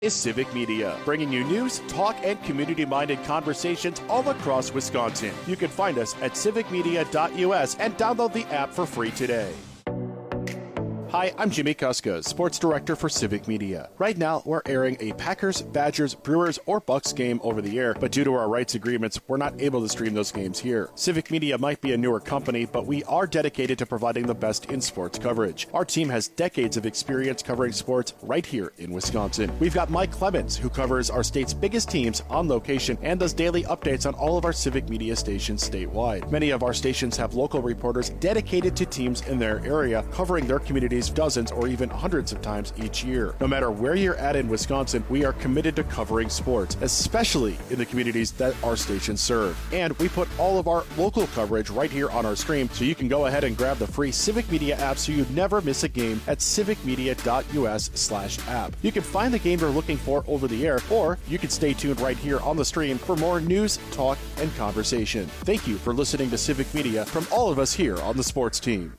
Is Civic Media, bringing you news, talk, and community-minded conversations all across Wisconsin. You can find us at civicmedia.us and download the app for free today. Hi, I'm Jimmy Kuska, Sports Director for Civic Media. Right now, we're airing a Packers, Badgers, Brewers, or Bucks game over the air, but due to our rights agreements, we're not able to stream those games here. Civic Media might be a newer company, but we are dedicated to providing the best in sports coverage. Our team has decades of experience covering sports right here in Wisconsin. We've got Mike Clemens, who covers our state's biggest teams on location and does daily updates on all of our Civic Media stations statewide. Many of our stations have local reporters dedicated to teams in their area, covering their communities dozens or even hundreds of times each year. No matter where you're at in Wisconsin, we are committed to covering sports, especially in the communities that our stations serve. And we put all of our local coverage right here on our stream, so you can go ahead and grab the free Civic Media app so you never miss a game at civicmedia.us/app. You can find the game you're looking for over the air, or you can stay tuned right here on the stream for more news, talk, and conversation. Thank you for listening to Civic Media from all of us here on the sports team.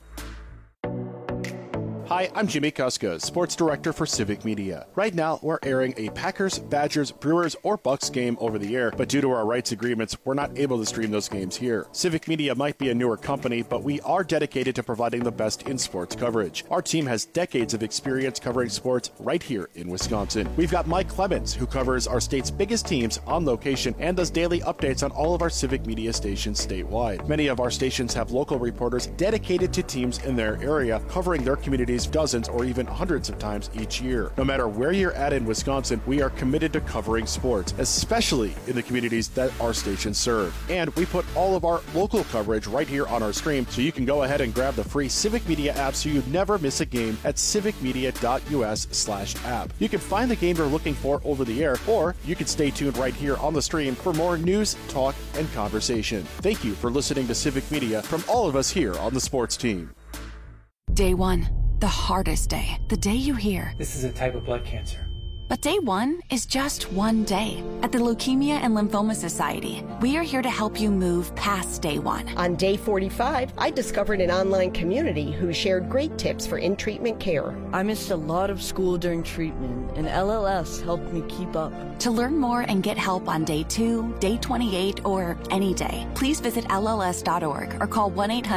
Hi, I'm Jimmy Kuska, Sports Director for Civic Media. Right now, we're airing a Packers, Badgers, Brewers, or Bucks game over the air, but due to our rights agreements, we're not able to stream those games here. Civic Media might be a newer company, but we are dedicated to providing the best in sports coverage. Our team has decades of experience covering sports right here in Wisconsin. We've got Mike Clemens, who covers our state's biggest teams on location and does daily updates on all of our Civic Media stations statewide. Many of our stations have local reporters dedicated to teams in their area, covering their communities dozens or even hundreds of times each year. No matter where you're at in Wisconsin, we are committed to covering sports, especially in the communities that our stations serve. And we put all of our local coverage right here on our stream, so you can go ahead and grab the free Civic Media app so you never miss a game at civicmedia.us/app. You can find the game you're looking for over the air, or you can stay tuned right here on the stream for more news, talk, and conversation. Thank you for listening to Civic Media from all of us here on the sports team. Day one. The hardest day. The day you hear, "This is a type of blood cancer." But day one is just one day. At the Leukemia and Lymphoma Society, we are here to help you move past day one. On day 45, I discovered an online community who shared great tips for in-treatment care. I missed a lot of school during treatment, and LLS helped me keep up. To learn more and get help on day 2, day 28, or any day, please visit LLS.org or call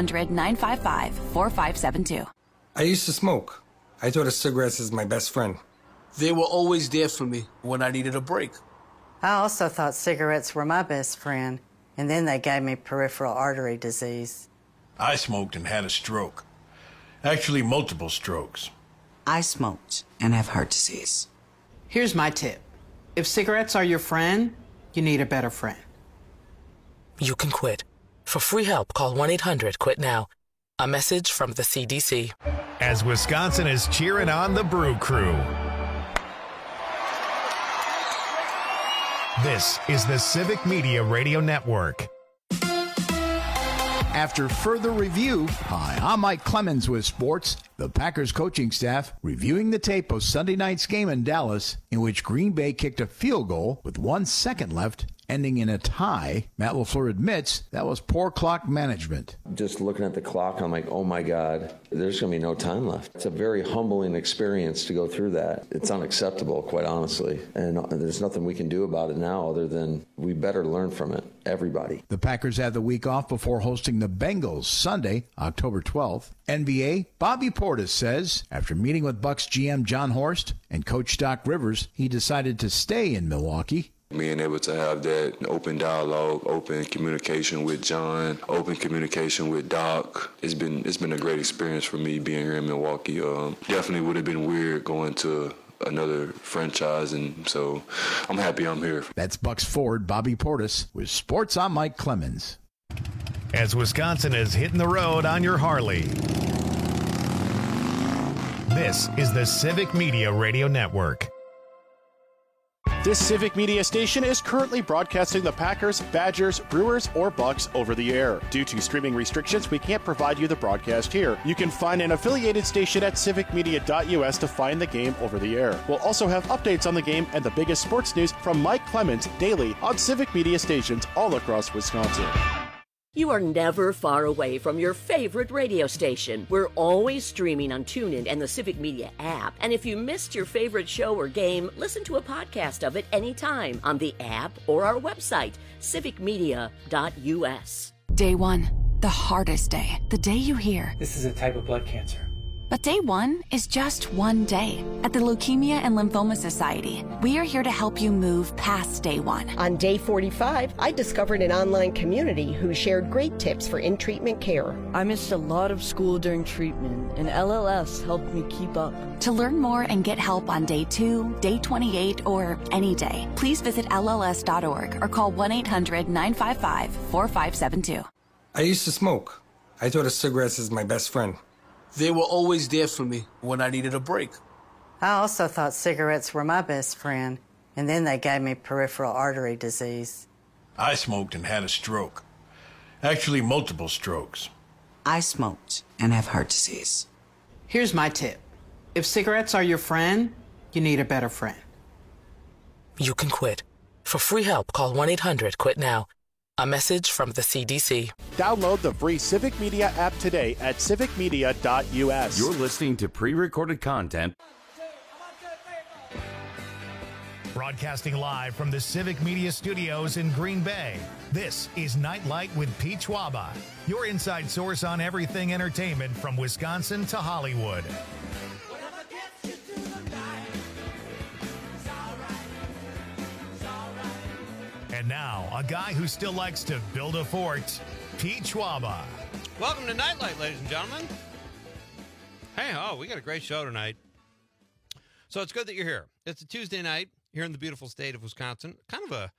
1-800-955-4572. I used to smoke. I thought of cigarettes as my best friend. They were always there for me when I needed a break. I also thought cigarettes were my best friend, and then they gave me peripheral artery disease. I smoked and had a stroke. Actually, multiple strokes. I smoked and have heart disease. Here's my tip. If cigarettes are your friend, you need a better friend. You can quit. For free help, call 1-800-QUIT-NOW. A message from the CDC. As Wisconsin is cheering on the Brew Crew. This is the Civic Media Radio Network. After further review, hi, I'm Mike Clemens with sports. The Packers coaching staff reviewing the tape of Sunday night's game in Dallas, in which Green Bay kicked a field goal with 1 second left, ending in a tie. Matt LaFleur admits that was poor clock management. Just looking at the clock, I'm like, oh my God, there's going to be no time left. It's a very humbling experience to go through that. It's unacceptable, quite honestly. And there's nothing we can do about it now other than we better learn from it, everybody. The Packers have the week off before hosting the Bengals Sunday, October 12th. NBA, Bobby Portis says, after meeting with Bucks GM John Horst and Coach Doc Rivers, he decided to stay in Milwaukee. Being able to have that open dialogue, open communication with John, open communication with Doc, it's been a great experience for me being here in Milwaukee. Definitely would have been weird going to another franchise, and so I'm happy I'm here. That's Bucks forward Bobby Portis with Sports. I'm Mike Clemens. As Wisconsin is hitting the road on your Harley. This is the Civic Media Radio Network. This Civic Media station is currently broadcasting the Packers, Badgers, Brewers, or Bucks over the air. Due to streaming restrictions, we can't provide you the broadcast here. You can find an affiliated station at civicmedia.us to find the game over the air. We'll also have updates on the game and the biggest sports news from Mike Clemens daily on Civic Media stations all across Wisconsin. You are never far away from your favorite radio station. We're always streaming on TuneIn and the Civic Media app. And if you missed your favorite show or game, listen to a podcast of it anytime on the app or our website, civicmedia.us. Day one, the hardest day. The day you hear, "This is a type of blood cancer." But day one is just one day. At the Leukemia and Lymphoma Society, we are here to help you move past day one. On day 45, I discovered an online community who shared great tips for in-treatment care. I missed a lot of school during treatment, and LLS helped me keep up. To learn more and get help on day 2, day 28, or any day, please visit LLS.org or call 1-800-955-4572. I used to smoke. I thought of cigarettes as my best friend. They were always there for me when I needed a break. I also thought cigarettes were my best friend, and then they gave me peripheral artery disease. I smoked and had a stroke. Actually, multiple strokes. I smoked and have heart disease. Here's my tip. If cigarettes are your friend, you need a better friend. You can quit. For free help, call 1-800-QUIT-NOW. A message from the CDC. Download the free Civic Media app today at civicmedia.us. You're listening to pre-recorded content. Broadcasting live from the Civic Media Studios in Green Bay, this is Nightlight with Pete Schwaba, your inside source on everything entertainment from Wisconsin to Hollywood. And now, a guy who still likes to build a fort, Pete Schwaba. Welcome to Nightlight, ladies and gentlemen. Hey, we got a great show tonight. So it's good that you're here. It's a Tuesday night here in the beautiful state of Wisconsin. Kind of a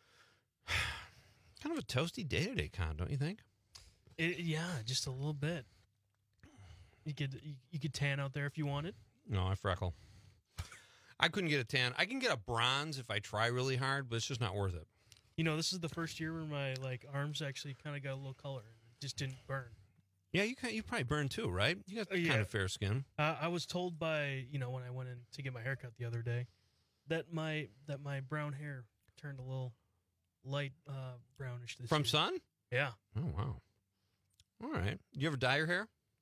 toasty day today, Con, don't you think? Yeah, just a little bit. You could tan out there if you wanted. No, I freckle. I couldn't get a tan. I can get a bronze if I try really hard, but it's just not worth it. You know, this is the first year where my arms actually kind of got a little color. It just didn't burn. Yeah, you probably burn too, right? You got kind of fair skin. I was told by, when I went in to get my haircut the other day that my brown hair turned a little light brownish this From year. sun? Yeah. Oh, wow. All right. You ever dye your hair?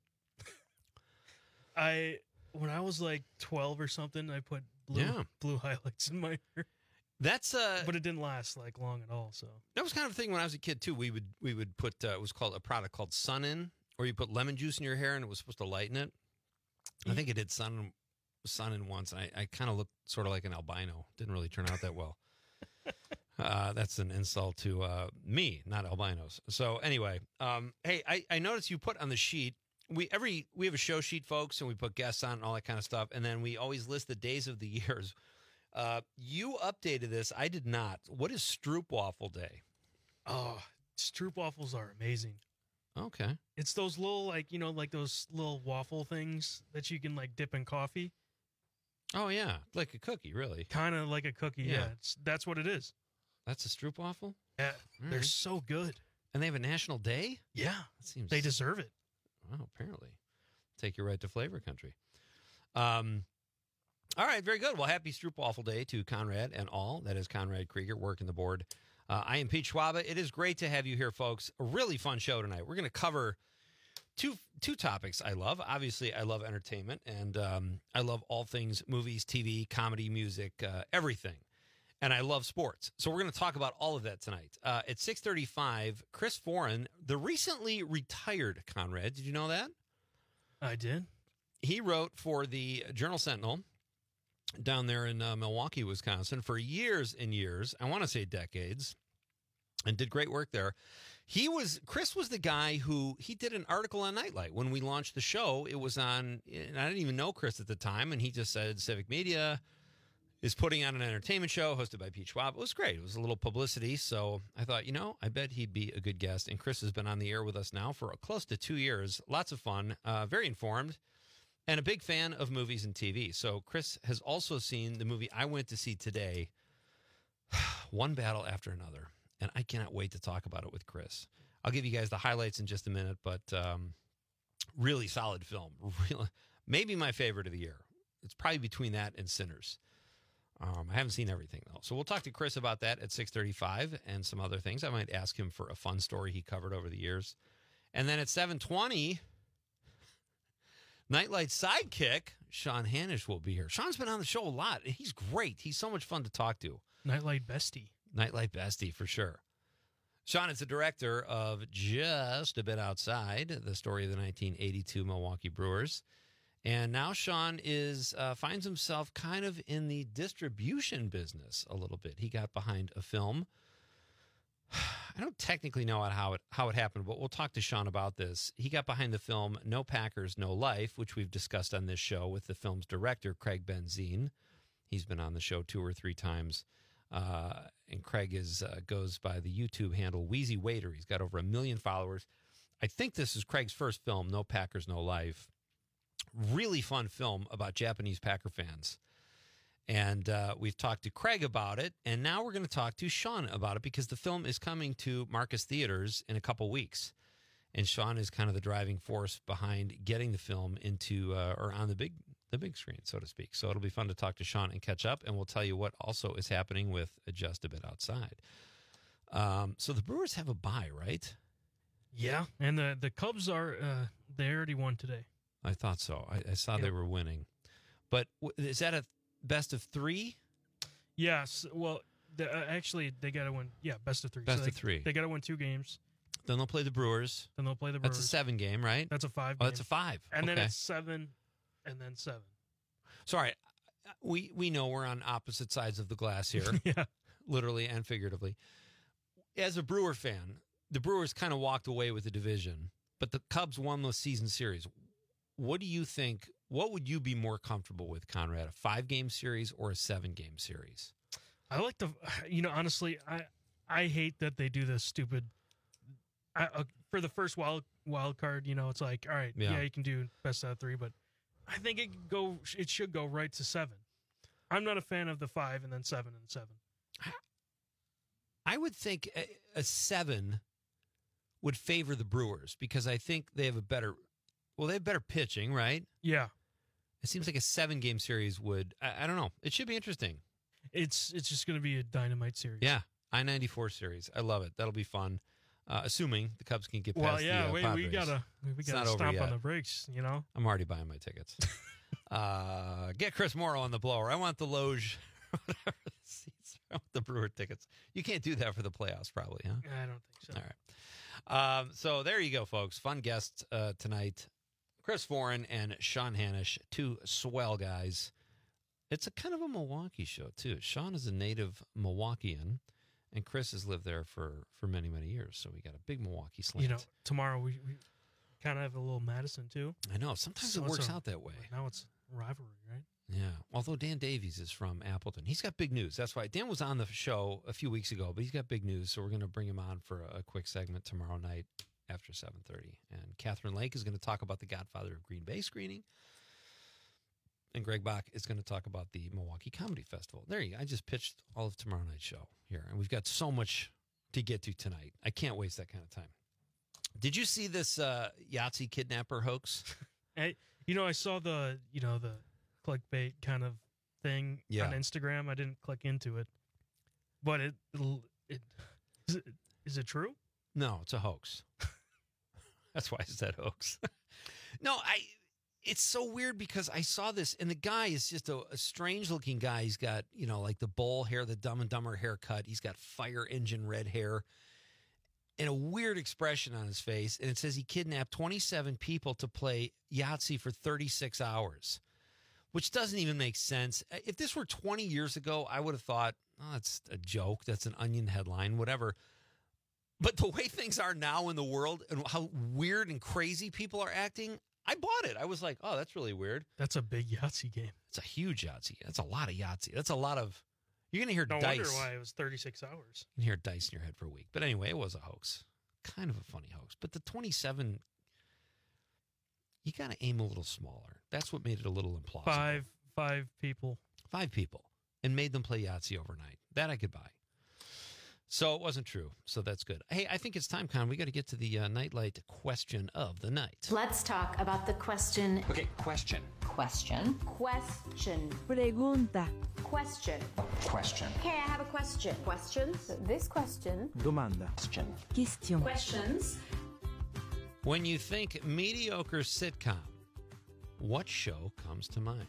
When I was 12 or something, I put blue highlights in my hair. That's but it didn't last long at all. So that was kind of a thing when I was a kid too. We would put it was called a product called Sun In, or you put lemon juice in your hair and it was supposed to lighten it. I think it did Sun In once, and I kind of looked sort of like an albino. Didn't really turn out that well. That's an insult to me, not albinos. So anyway, hey, I noticed you put on the sheet. We have a show sheet, folks, and we put guests on and all that kind of stuff, and then we always list the days of the years. You updated this. I did not. What is Stroopwafel Day? Oh, Stroopwafels are amazing. Okay. It's those little those little waffle things that you can dip in coffee. Oh yeah, like a cookie, really. Kind of like a cookie. Yeah, that's what it is. That's a Stroopwafel? Yeah, they're so good. And they have a national day? Yeah, they deserve it. Well, apparently. Take you right to flavor country. All right, very good. Well, happy Stroopwafel Day to Conrad and all. That is Conrad Krieger working the board. I am Pete Schwaba. It is great to have you here, folks. A really fun show tonight. We're going to cover two topics I love. Obviously, I love entertainment, and I love all things movies, TV, comedy, music, everything. And I love sports. So we're going to talk about all of that tonight. At 6:35, Chris Foran, the recently retired Conrad. Did you know that? I did. He wrote for the Journal-Sentinel down there in Milwaukee, Wisconsin for years and years. I want to say decades. And did great work there. Chris was the guy who, he did an article on Nightlight. When we launched the show, it was on, and I didn't even know Chris at the time, and he just said Civic Media is putting on an entertainment show hosted by Pete Schwab. It was great. It was a little publicity. So I thought, I bet he'd be a good guest. And Chris has been on the air with us now for close to 2 years. Lots of fun, very informed, and a big fan of movies and TV. So Chris has also seen the movie I went to see today, One Battle After Another. And I cannot wait to talk about it with Chris. I'll give you guys the highlights in just a minute, but really solid film. Really, maybe my favorite of the year. It's probably between that and Sinners. I haven't seen everything, though. So we'll talk to Chris about that at 6:35 and some other things. I might ask him for a fun story he covered over the years. And then at 7:20, Nightlight sidekick, Sean Hanish, will be here. Sean's been on the show a lot. He's great. He's so much fun to talk to. Nightlight bestie. Nightlight bestie, for sure. Sean is the director of Just a Bit Outside, the story of the 1982 Milwaukee Brewers. And now Sean finds himself kind of in the distribution business a little bit. He got behind a film. I don't technically know how it happened, but we'll talk to Sean about this. He got behind the film No Packers, No Life, which we've discussed on this show with the film's director, Craig Benzine. He's been on the show 2 or 3 times. And Craig goes by the YouTube handle Wheezy Waiter. He's got over 1 million followers. I think this is Craig's first film, No Packers, No Life. Really fun film about Japanese Packer fans. And we've talked to Craig about it, and now we're going to talk to Sean about it because the film is coming to Marcus Theaters in a couple weeks. And Sean is kind of the driving force behind getting the film into or on the big screen, so to speak. So it'll be fun to talk to Sean and catch up, and we'll tell you what also is happening with Just a Bit Outside. So the Brewers have a bye, right? Yeah, and the Cubs are they already won today. I thought so. I saw they were winning. But is that a best of 3? Yes. Well, actually, they got to win. Yeah, best of 3. Best of 3. They got to win 2 games. Then they'll play the Brewers. That's a 7 game, right? That's a 5 Oh, that's a 5. And then it's 7, and then 7. Sorry, we know we're on opposite sides of the glass here. Yeah. Literally and figuratively. As a Brewer fan, the Brewers kind of walked away with the division, but the Cubs won the season series. What do you think? What would you be more comfortable with, Conrad? A 5-game series or a 7-game series? I like honestly, I hate that they do this stupid. For the first wild card, it's like, all right, yeah, you can do best out of 3, but I think it should go right to 7. I'm not a fan of the 5 and then 7 and 7. I would think a 7 would favor the Brewers because I think they have they have better pitching, right? Yeah. It seems like a 7-game series would, I don't know. It should be interesting. It's just going to be a dynamite series. Yeah. I-94 series. I love it. That'll be fun. Assuming the Cubs can get past the Padres. we gotta stomp on the brakes, I'm already buying my tickets. Get Chris Morrow on the blower. I want the Loge, whatever the seats. I want the Brewer tickets. You can't do that for the playoffs, probably, huh? I don't think so. All right. So there you go, folks. Fun guests tonight. Chris Foran and Sean Hanish, 2 swell guys. It's a kind of a Milwaukee show, too. Sean is a native Milwaukeean, and Chris has lived there for many, many years. So we got a big Milwaukee slant. Tomorrow we kind of have a little Madison, too. I know. Sometimes it works out that way. Now it's rivalry, right? Yeah. Although Dan Davies is from Appleton. He's got big news. That's why Dan was on the show a few weeks ago, but he's got big news. So we're going to bring him on for a quick segment tomorrow night after 7:30. And Catherine Lake is going to talk about the Godfather of Green Bay screening. And Greg Bach is going to talk about the Milwaukee Comedy Festival. There you go. I just pitched all of tomorrow night's show here. And we've got so much to get to tonight. I can't waste that kind of time. Did you see this Yahtzee kidnapper hoax? I saw the clickbait kind of thing on Instagram. I didn't click into it. But is it true? No, it's a hoax. That's why I said hoax. No, it's so weird because I saw this, and the guy is just a strange-looking guy. He's got, like the bowl hair, the Dumb and Dumber haircut. He's got fire engine red hair and a weird expression on his face. And it says he kidnapped 27 people to play Yahtzee for 36 hours, which doesn't even make sense. If this were 20 years ago, I would have thought, oh, that's a joke. That's an Onion headline, whatever. But the way things are now in the world and how weird and crazy people are acting, I bought it. I was like, oh, that's really weird. That's a big Yahtzee game. It's a huge Yahtzee. That's a lot of Yahtzee. That's a lot of... You're going to hear dice. No wonder why it was 36 hours. You can hear dice in your head for a week. But anyway, it was a hoax. Kind of a funny hoax. But the 27... You got to aim a little smaller. That's what made it a little implausible. Five people. 5 people. And made them play Yahtzee overnight. That I could buy. So it wasn't true. So that's good. Hey, I think it's time, Con. We got to get to the Nightlight question of the night. Let's talk about the question. Okay, question. Question. Question. Pregunta. Question. Question. Hey, I have a question. Questions? This question. Domanda. Question. Questions. When you think mediocre sitcom, what show comes to mind?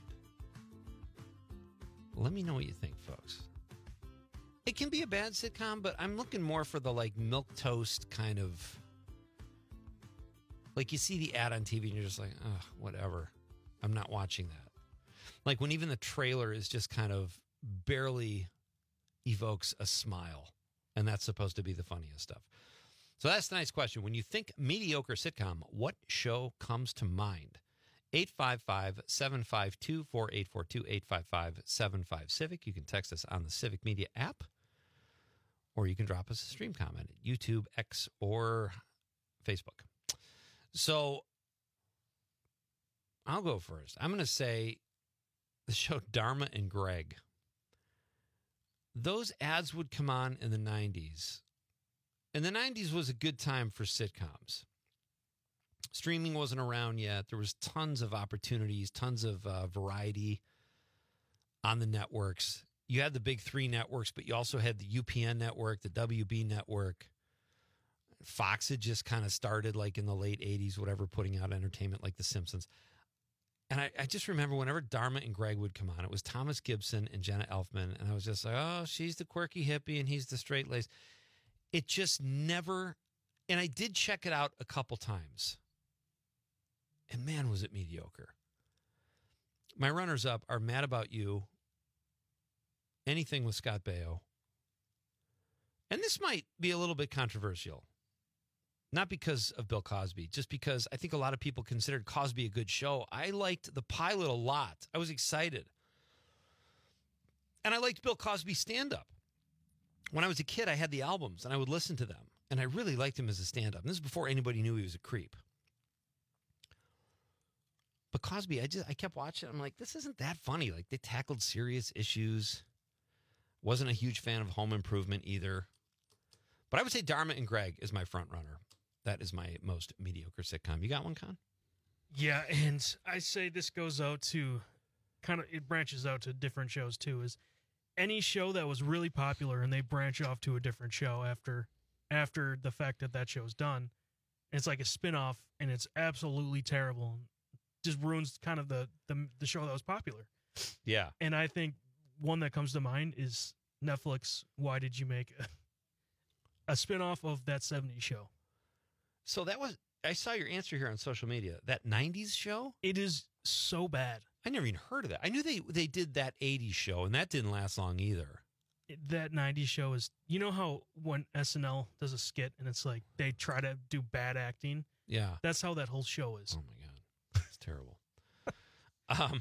Let me know what you think, folks. It can be a bad sitcom, but I'm looking more for the like milquetoast kind of. Like you see the ad on TV and you're just like, oh, whatever. I'm not watching that. Like when even the trailer is just kind of barely evokes a smile. And that's supposed to be the funniest stuff. So that's tonight's question. When you think mediocre sitcom, what show comes to mind? 855-752-4842, 855-75-CIVIC. You can text us on the Civic Media app, or you can drop us a stream comment at YouTube, X, or Facebook. So I'll go first. I'm going to say the show Dharma and Greg. Those ads would come on in the 90s. And the 90s was a good time for sitcoms. Streaming wasn't around yet. There was tons of opportunities, tons of variety on the networks. You had the big three networks, but you also had the UPN network, the WB network. Fox had just kind of started like in the late 80s, whatever, putting out entertainment like The Simpsons. And I just remember whenever Dharma and Greg would come on, it was Thomas Gibson and Jenna Elfman. And I was just like, oh, she's the quirky hippie and he's the straight-laced. It just never, and I did check it out a couple times. And man, was it mediocre. My runners-up are Mad About You, anything with Scott Baio. And this might be a little bit controversial. Not because of Bill Cosby, just because I think a lot of people considered Cosby a good show. I liked the pilot a lot. I was excited. And I liked Bill Cosby's stand-up. When I was a kid, I had the albums, and I would listen to them. And I really liked him as a stand-up. And this is before anybody knew he was a creep. But Cosby, I kept watching. I'm like, this isn't that funny. Like, they tackled serious issues. Wasn't a huge fan of Home Improvement either. But I would say Dharma and Greg is my front runner. That is my most mediocre sitcom. You got one, Con? Yeah, and I say this goes out to it branches out to different shows too, is any show that was really popular and they branch off to a different show after the fact that show's done. And it's like a spinoff and it's absolutely terrible. Just ruins kind of the show that was popular. Yeah. And I think one that comes to mind is Netflix. Why did you make a spinoff of that 70s show? So I saw your answer here on social media. That 90s show? It is so bad. I never even heard of that. I knew they did that 80s show, and that didn't last long either. That 90s show is, you know how when SNL does a skit and it's like they try to do bad acting? Yeah. That's how that whole show is. Oh, my God. It's terrible. And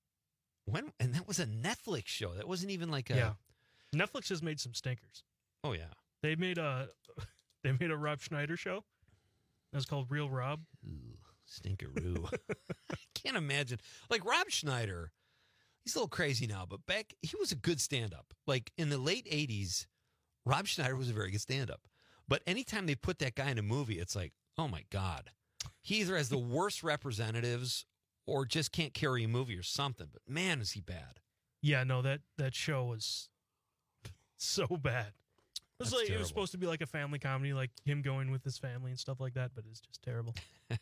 that was a Netflix show. That wasn't even like a... Yeah. Netflix has made some stinkers. Oh, yeah. They made a Rob Schneider show. It was called Real Rob. Ooh, stinkeroo. I can't imagine. Like Rob Schneider, he's a little crazy now, but back, he was a good stand-up. Like in the late 80s, Rob Schneider was a very good stand-up. But anytime they put that guy in a movie, it's like, oh my God. He either has the worst representatives or just can't carry a movie or something. But man, is he bad. Yeah, no, that show was so bad. It was supposed to be like a family comedy, like him going with his family and stuff like that, but it's just terrible.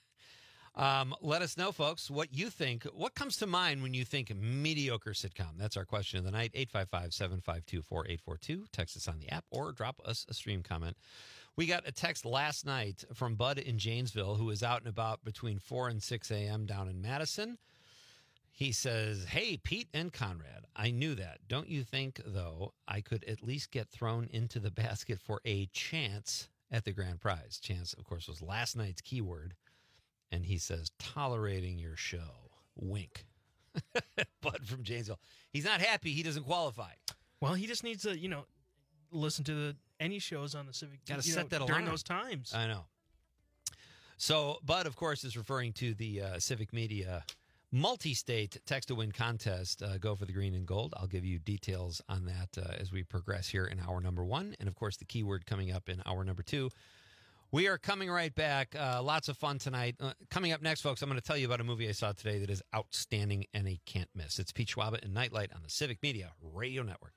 Let us know, folks, what you think. What comes to mind when you think mediocre sitcom? That's our question of the night, 855-752-4842. Text us on the app or drop us a stream comment. We got a text last night from Bud in Janesville, who is out and about between 4 and 6 a.m. down in Madison. He says, hey, Pete and Conrad, I knew that. Don't you think, though, I could at least get thrown into the basket for a chance at the grand prize? Chance, of course, was last night's keyword. And he says, tolerating your show. Wink. Bud from Janesville. He's not happy he doesn't qualify. Well, he just needs to, listen to any shows on the Civic. Got to set that during alarm. Those times. I know. So Bud, of course, is referring to the Civic Media multi-state text-to-win contest. Go for the green and gold. I'll give you details on that as we progress here in hour number 1. And, of course, the keyword coming up in hour number 2 We are coming right back. Lots of fun tonight. Coming up next, folks, I'm going to tell you about a movie I saw today that is outstanding and a can't miss. It's Pete Schwaba and Nightlight on the Civic Media Radio Network.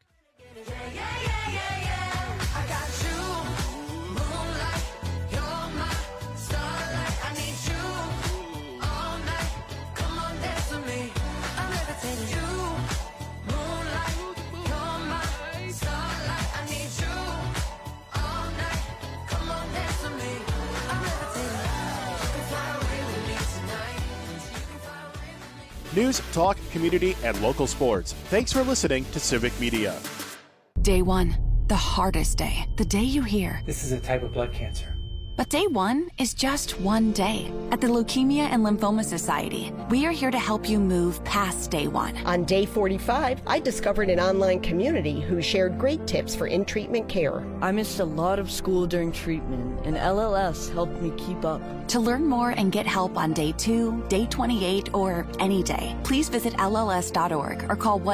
I got you, moonlight, you're my starlight. I need you all night. Come on, dance with me. I'm levitating. You, moonlight, you're my starlight. I need you all night. Come on, dance with me. I'm levitating. You can fly away with me tonight. You can fly away with me. News, talk, community, and local sports. Thanks for listening to Civic Media. Day one, the hardest day, the day you hear. This is a type of blood cancer. But day one is just one day. At the Leukemia and Lymphoma Society, we are here to help you move past day one. On day 45, I discovered an online community who shared great tips for in-treatment care. I missed a lot of school during treatment, and LLS helped me keep up. To learn more and get help on day 2, day 28, or any day, please visit LLS.org or call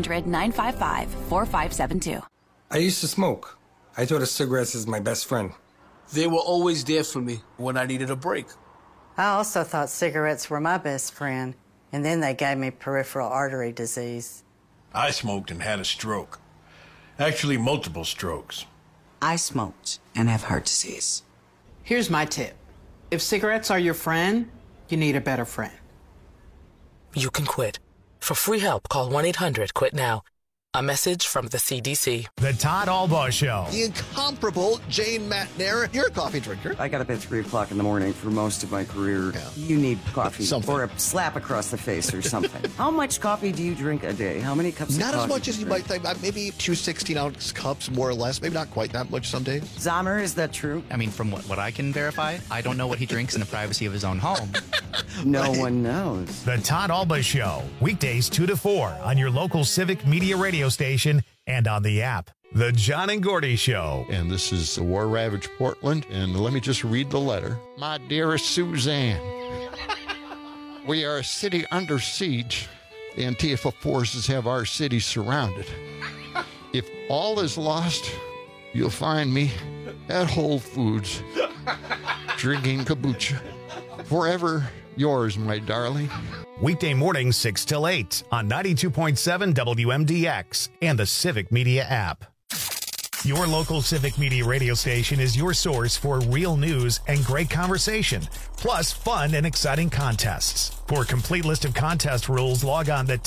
1-800-955-4572. I used to smoke. I thought of cigarettes as my best friend. They were always there for me when I needed a break. I also thought cigarettes were my best friend, and then they gave me peripheral artery disease. I smoked and had a stroke. Actually, multiple strokes. I smoked and have heart disease. Here's my tip. If cigarettes are your friend, you need a better friend. You can quit. For free help, call 1-800-QUIT-NOW. A message from the CDC. The Todd Albaugh Show. The incomparable Jane Matnair. You're a coffee drinker. I got up at 3 o'clock in the morning for most of my career. Yeah. You need coffee or a slap across the face or something. How much coffee do you drink a day? How many cups of coffee? Not as much as you might think. Maybe 2 16-ounce cups, more or less. Maybe not quite that much some days. Zahmer, is that true? I mean, from what I can verify, I don't know what he drinks in the privacy of his own home. No one knows. The Todd Albaugh Show. Weekdays 2 to 4 on your local Civic Media radio station and on the app. The John and Gordy Show. And this is war-ravaged Portland. And let me just read the letter. My dearest Suzanne, we are a city under siege. The Antifa forces have our city surrounded. If all is lost, you'll find me at Whole Foods drinking kombucha. Forever yours, my darling. Weekday mornings 6 till 8 on 92.7 WMDX and the Civic Media app. Your local Civic Media radio station is your source for real news and great conversation, plus fun and exciting contests. For a complete list of contest rules, log on to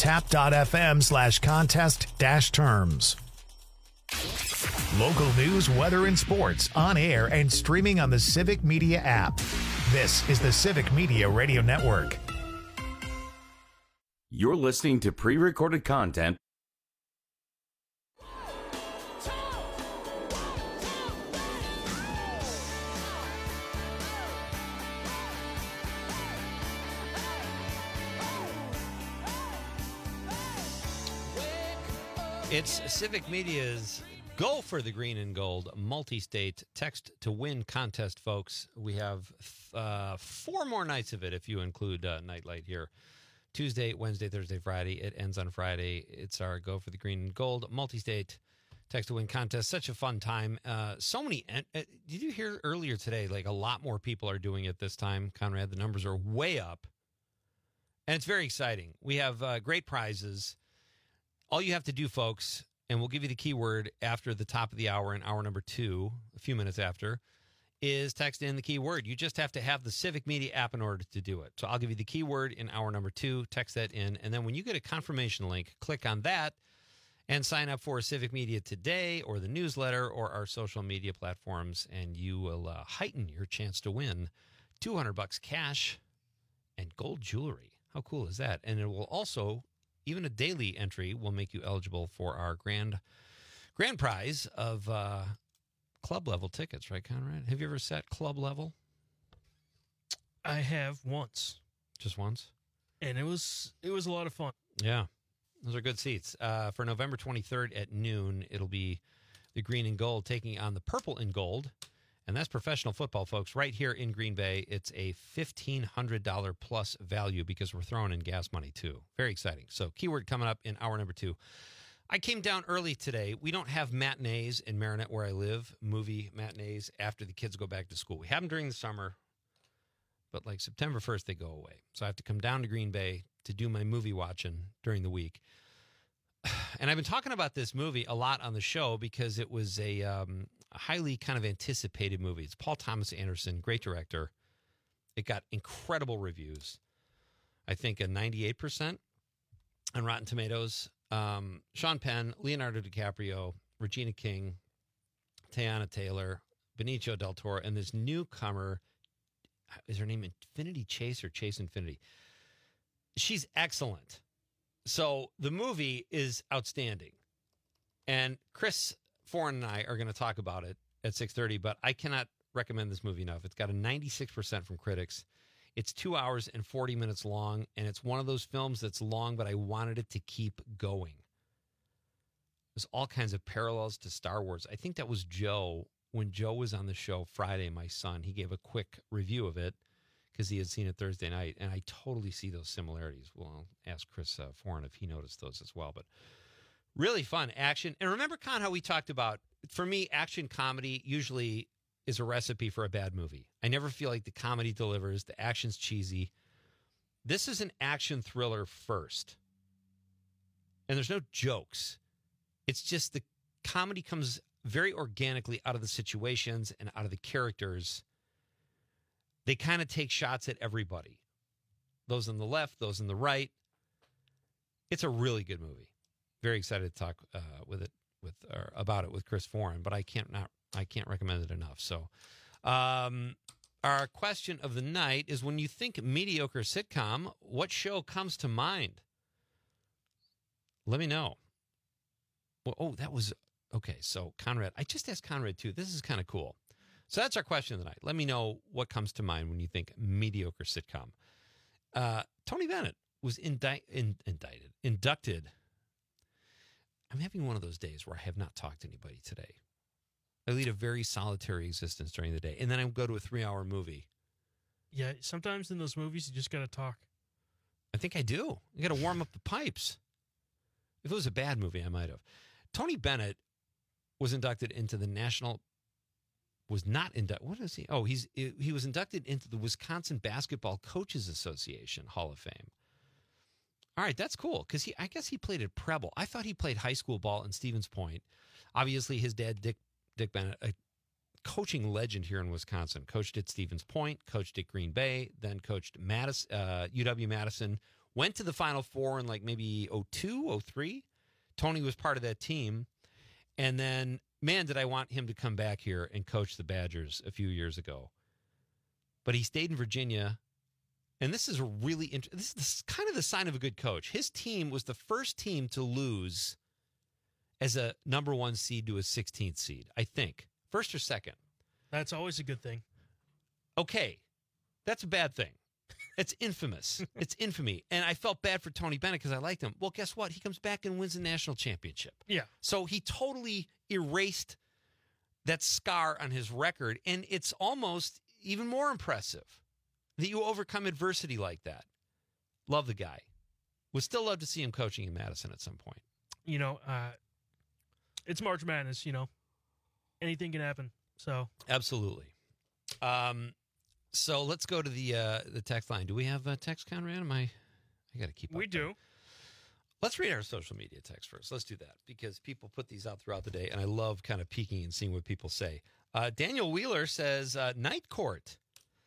tap.fm/contest-terms. Local news, weather, and sports on air and streaming on the Civic Media app. This is the Civic Media Radio Network. You're listening to pre-recorded content. It's Civic Media's Go for the Green and Gold multi-state text to win contest, folks. We have 4 more nights of it if you include Nightlight here. Tuesday, Wednesday, Thursday, Friday. It ends on Friday. It's our Go for the Green and Gold multi-state text to win contest. Such a fun time. So many. Did you hear earlier today, like a lot more people are doing it this time, Conrad? The numbers are way up. And it's very exciting. We have great prizes. All you have to do, folks, and we'll give you the keyword after the top of the hour in hour number 2, a few minutes after, is text in the keyword. You just have to have the Civic Media app in order to do it. So I'll give you the keyword in hour number 2, text that in, and then when you get a confirmation link, click on that and sign up for Civic Media Today or the newsletter or our social media platforms, and you will heighten your chance to win $200 cash and gold jewelry. How cool is that? And it will also, even a daily entry will make you eligible for our grand prize of club level tickets, right, Conrad? Have you ever sat club level? I have once. Just once? And it was a lot of fun. Yeah. Those are good seats. For November 23rd at noon, it'll be the green and gold taking on the purple and gold. And that's professional football, folks, right here in Green Bay. It's a $1,500 plus value because we're throwing in gas money, too. Very exciting. So keyword coming up in hour number 2. I came down early today. We don't have matinees in Marinette where I live, movie matinees after the kids go back to school. We have them during the summer, but like September 1st, they go away. So I have to come down to Green Bay to do my movie watching during the week. And I've been talking about this movie a lot on the show because it was a highly kind of anticipated movie. It's Paul Thomas Anderson, great director. It got incredible reviews. I think a 98% on Rotten Tomatoes. Sean Penn, Leonardo DiCaprio, Regina King, Teyana Taylor, Benicio del Toro, and this newcomer, is her name Infinity Chase or Chase Infinity? She's excellent. So the movie is outstanding. And Chris Foran and I are going to talk about it at 6:30, but I cannot recommend this movie enough. It's got a 96% from critics. It's 2 hours and 40 minutes long, and it's one of those films that's long, but I wanted it to keep going. There's all kinds of parallels to Star Wars. I think that was Joe. When Joe was on the show Friday, my son, he gave a quick review of it because he had seen it Thursday night, and I totally see those similarities. Well, I'll ask Chris Foran if he noticed those as well. But really fun action. And remember, Con, how we talked about, for me, action comedy usually is a recipe for a bad movie. I never feel like the comedy delivers. The action's cheesy. This is an action thriller first. And there's no jokes. It's just the comedy comes very organically out of the situations and out of the characters. They kind of take shots at everybody. Those on the left, those on the right. It's a really good movie. Very excited to talk about it with Chris Foran, but I can't recommend it enough. So, our question of the night is: when you think mediocre sitcom, what show comes to mind? Let me know. Well, that was okay. So, Conrad, I just asked Conrad too. This is kind of cool. So that's our question of the night. Let me know what comes to mind when you think mediocre sitcom. Tony Bennett was inducted. I'm having one of those days where I have not talked to anybody today. I lead a very solitary existence during the day, and then I go to a 3-hour movie. Yeah, sometimes in those movies, you just got to talk. I think I do. You got to warm up the pipes. If it was a bad movie, I might have. Tony Bennett was inducted into the National... Was not inducted. What is he? Oh, he was inducted into the Wisconsin Basketball Coaches Association Hall of Fame. All right, that's cool because I guess he played at Preble. I thought he played high school ball in Stevens Point. Obviously, his dad, Dick Bennett, a coaching legend here in Wisconsin, coached at Stevens Point, coached at Green Bay, then coached UW-Madison. Went to the Final Four in like maybe 02, 03. Tony was part of that team, and then. Man, did I want him to come back here and coach the Badgers a few years ago. But he stayed in Virginia, and this is this is kind of the sign of a good coach. His team was the first team to lose as a number 1 seed to a 16th seed, I think. First or second. That's always a good thing. Okay, that's a bad thing. It's infamous. It's infamy. And I felt bad for Tony Bennett because I liked him. Well, guess what? He comes back and wins the national championship. Yeah. So he totally erased that scar on his record. And it's almost even more impressive that you overcome adversity like that. Love the guy. Would still love to see him coaching in Madison at some point. You know, it's March Madness, you know. Anything can happen. So absolutely. So let's go to the text line. Do we have a text, Conrad? I got to keep up. We do. Let's read our social media text first. Let's do that because people put these out throughout the day, and I love kind of peeking and seeing what people say. Daniel Wheeler says, Night Court.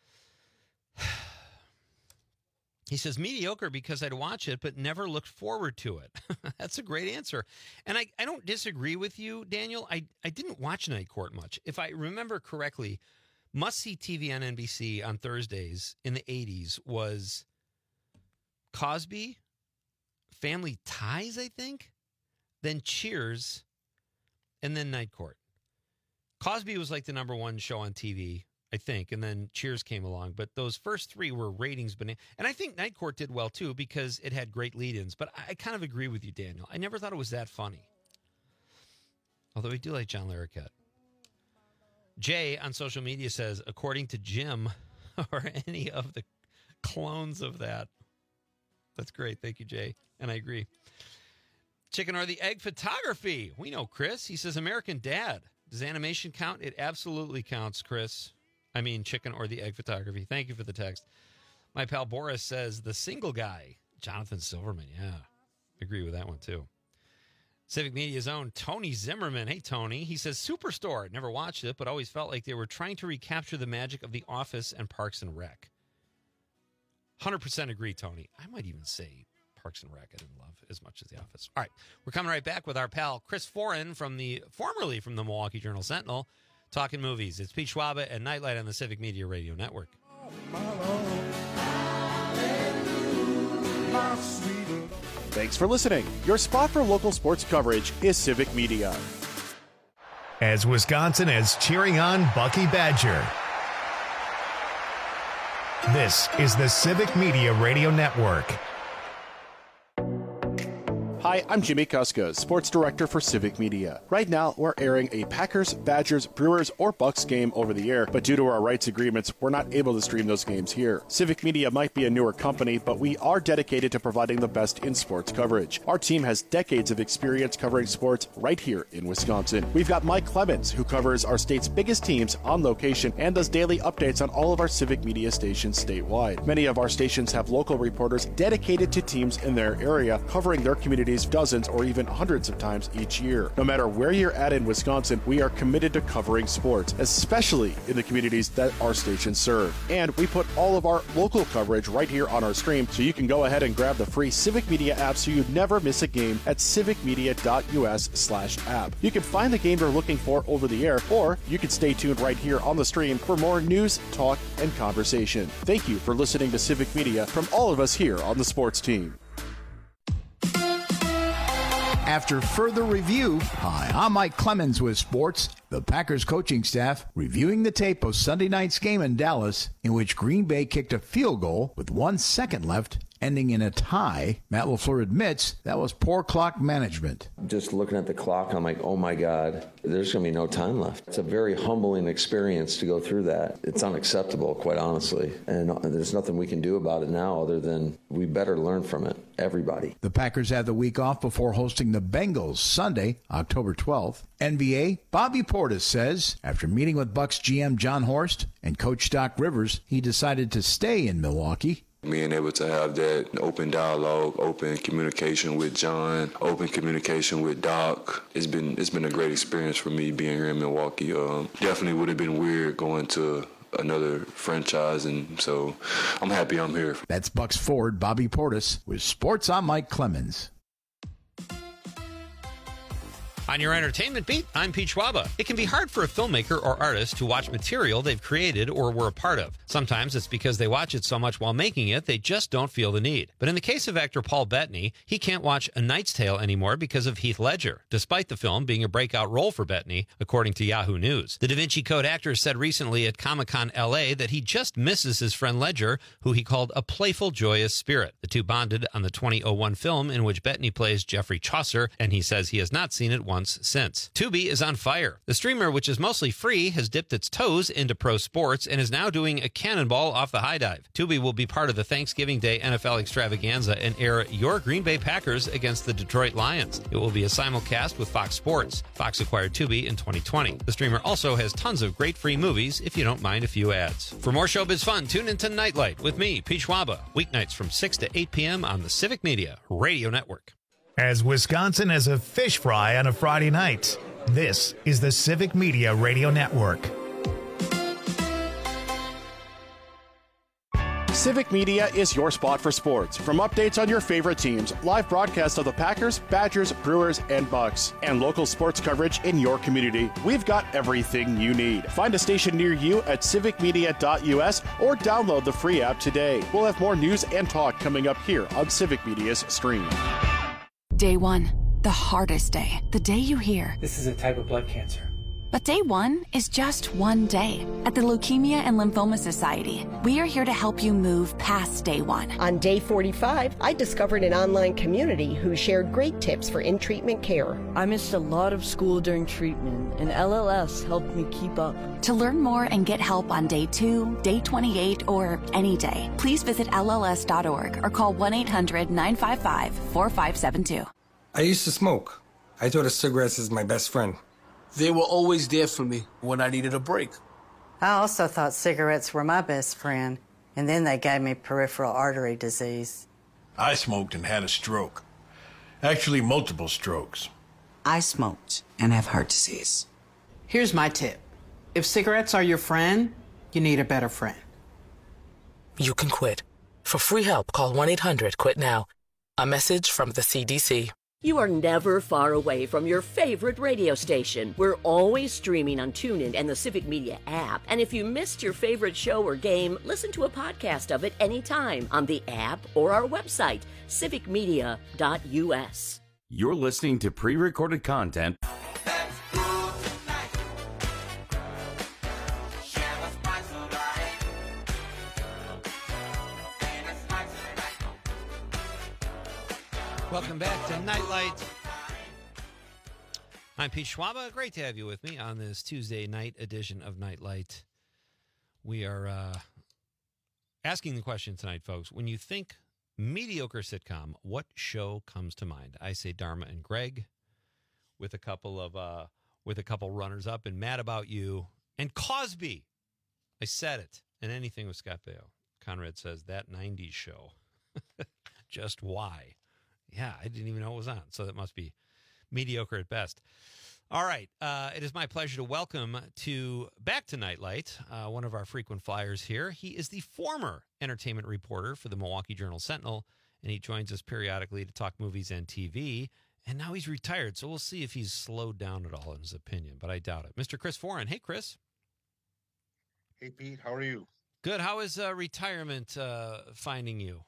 He says, mediocre because I'd watch it, but never looked forward to it. That's a great answer. And I don't disagree with you, Daniel. I didn't watch Night Court much. If I remember correctly, must-see TV on NBC on Thursdays in the 80s was Cosby, Family Ties, I think, then Cheers, and then Night Court. Cosby was like the number 1 show on TV, I think, and then Cheers came along. But those first 3 were ratings. And I think Night Court did well, too, because it had great lead-ins. But I kind of agree with you, Daniel. I never thought it was that funny. Although I do like John Larroquette. Jay on social media says, according to Jim, or any of the clones of that. That's great. Thank you, Jay. And I agree. Chicken or the egg photography. We know Chris. He says American Dad. Does animation count? It absolutely counts, Chris. I mean, chicken or the egg photography. Thank you for the text. My pal Boris says The Single Guy. Jonathan Silverman. Yeah. Agree with that one, too. Civic Media's own Tony Zimmerman. Hey, Tony. He says Superstore. Never watched it, but always felt like they were trying to recapture the magic of The Office and Parks and Rec. 100% agree, Tony. I might even say Parks and Rec I didn't love as much as The Office. All right. We're coming right back with our pal Chris Foran formerly from the Milwaukee Journal-Sentinel, talking movies. It's Pete Schwaba and Nightlight on the Civic Media Radio Network. Thanks for listening. Your spot for local sports coverage is Civic Media. As Wisconsin is cheering on Bucky Badger. This is the Civic Media Radio Network. Hi, I'm Jimmy Kuska, Sports Director for Civic Media. Right now, we're airing a Packers, Badgers, Brewers, or Bucks game over the air, but due to our rights agreements, we're not able to stream those games here. Civic Media might be a newer company, but we are dedicated to providing the best in sports coverage. Our team has decades of experience covering sports right here in Wisconsin. We've got Mike Clemens, who covers our state's biggest teams on location and does daily updates on all of our Civic Media stations statewide. Many of our stations have local reporters dedicated to teams in their area, covering their communities dozens or even hundreds of times each year. No matter where you're at in Wisconsin, we are committed to covering sports, especially in the communities that our stations serve. And we put all of our local coverage right here on our stream, so you can go ahead and grab the free Civic Media app so you never miss a game at civicmedia.us/app. You can find the game you're looking for over the air, or you can stay tuned right here on the stream for more news, talk, and conversation. Thank you for listening to Civic Media from all of us here on the sports team. After further review, hi, I'm Mike Clemens with sports. The Packers coaching staff reviewing the tape of Sunday night's game in Dallas, in which Green Bay kicked a field goal with 1 second left, ending in a tie. Matt LaFleur admits that was poor clock management. Just looking at the clock, I'm like, oh my God, there's going to be no time left. It's a very humbling experience to go through that. It's unacceptable, quite honestly. And there's nothing we can do about it now other than we better learn from it, everybody. The Packers had the week off before hosting the Bengals Sunday, October 12th. NBA, Bobby Portis says, after meeting with Bucks GM John Horst and Coach Doc Rivers, he decided to stay in Milwaukee. Being able to have that open dialogue, open communication with John, open communication with Doc, it's been a great experience for me being here in Milwaukee. Definitely would have been weird going to another franchise, and so I'm happy I'm here. That's Bucks forward Bobby Portis with Sports. I'm Mike Clemens. On your entertainment beat, I'm Pete Schwaba. It can be hard for a filmmaker or artist to watch material they've created or were a part of. Sometimes it's because they watch it so much while making it, they just don't feel the need. But in the case of actor Paul Bettany, he can't watch A Knight's Tale anymore because of Heath Ledger, despite the film being a breakout role for Bettany, according to Yahoo News. The Da Vinci Code actor said recently at Comic-Con LA that he just misses his friend Ledger, who he called a playful, joyous spirit. The two bonded on the 2001 film in which Bettany plays Geoffrey Chaucer, and he says he has not seen it once since. Tubi is on fire. The streamer, which is mostly free, has dipped its toes into pro sports and is now doing a cannonball off the high dive. Tubi will be part of the Thanksgiving Day NFL extravaganza and air your Green Bay Packers against the Detroit Lions. It will be a simulcast with Fox Sports. Fox acquired Tubi in 2020. The streamer also has tons of great free movies if you don't mind a few ads. For more showbiz fun, tune into Nightlight with me, Pete Schwaba, weeknights from 6 to 8 p.m. on the Civic Media Radio Network. As Wisconsin has a fish fry on a Friday night, this is the Civic Media Radio Network. Civic Media is your spot for sports. From updates on your favorite teams, live broadcasts of the Packers, Badgers, Brewers, and Bucks, and local sports coverage in your community, we've got everything you need. Find a station near you at civicmedia.us or download the free app today. We'll have more news and talk coming up here on Civic Media's stream. Day one, the hardest day. The day you hear, this is a type of blood cancer. But day one is just one day. At the Leukemia and Lymphoma Society, we are here to help you move past day one. On day 45, I discovered an online community who shared great tips for in-treatment care. I missed a lot of school during treatment, and LLS helped me keep up. To learn more and get help on day 2, day 28, or any day, please visit LLS.org or call 1-800-955-4572. I used to smoke. I thought of cigarettes as my best friend. They were always there for me when I needed a break. I also thought cigarettes were my best friend, and then they gave me peripheral artery disease. I smoked and had a stroke. Actually, multiple strokes. I smoked and have heart disease. Here's my tip. If cigarettes are your friend, you need a better friend. You can quit. For free help, call 1-800-QUIT-NOW. A message from the CDC. You are never far away from your favorite radio station. We're always streaming on TuneIn and the Civic Media app. And if you missed your favorite show or game, listen to a podcast of it anytime on the app or our website, civicmedia.us. You're listening to pre-recorded content. Welcome back to Nightlight. I'm Pete Schwaba. Great to have you with me on this Tuesday night edition of Nightlight. We are asking the question tonight, folks. When you think mediocre sitcom, what show comes to mind? I say Dharma and Greg, with a couple runners up, and Mad About You and Cosby. I said it. And anything with Scott Baio. Conrad says that 90s show. Just why? Yeah, I didn't even know it was on, so that must be mediocre at best. All right, it is my pleasure to welcome back to Nightlight one of our frequent flyers here. He is the former entertainment reporter for the Milwaukee Journal-Sentinel, and he joins us periodically to talk movies and TV. And now he's retired, so we'll see if he's slowed down at all in his opinion, but I doubt it. Mr. Chris Foran. Hey, Chris. Hey, Pete. How are you? Good. How is retirement finding you?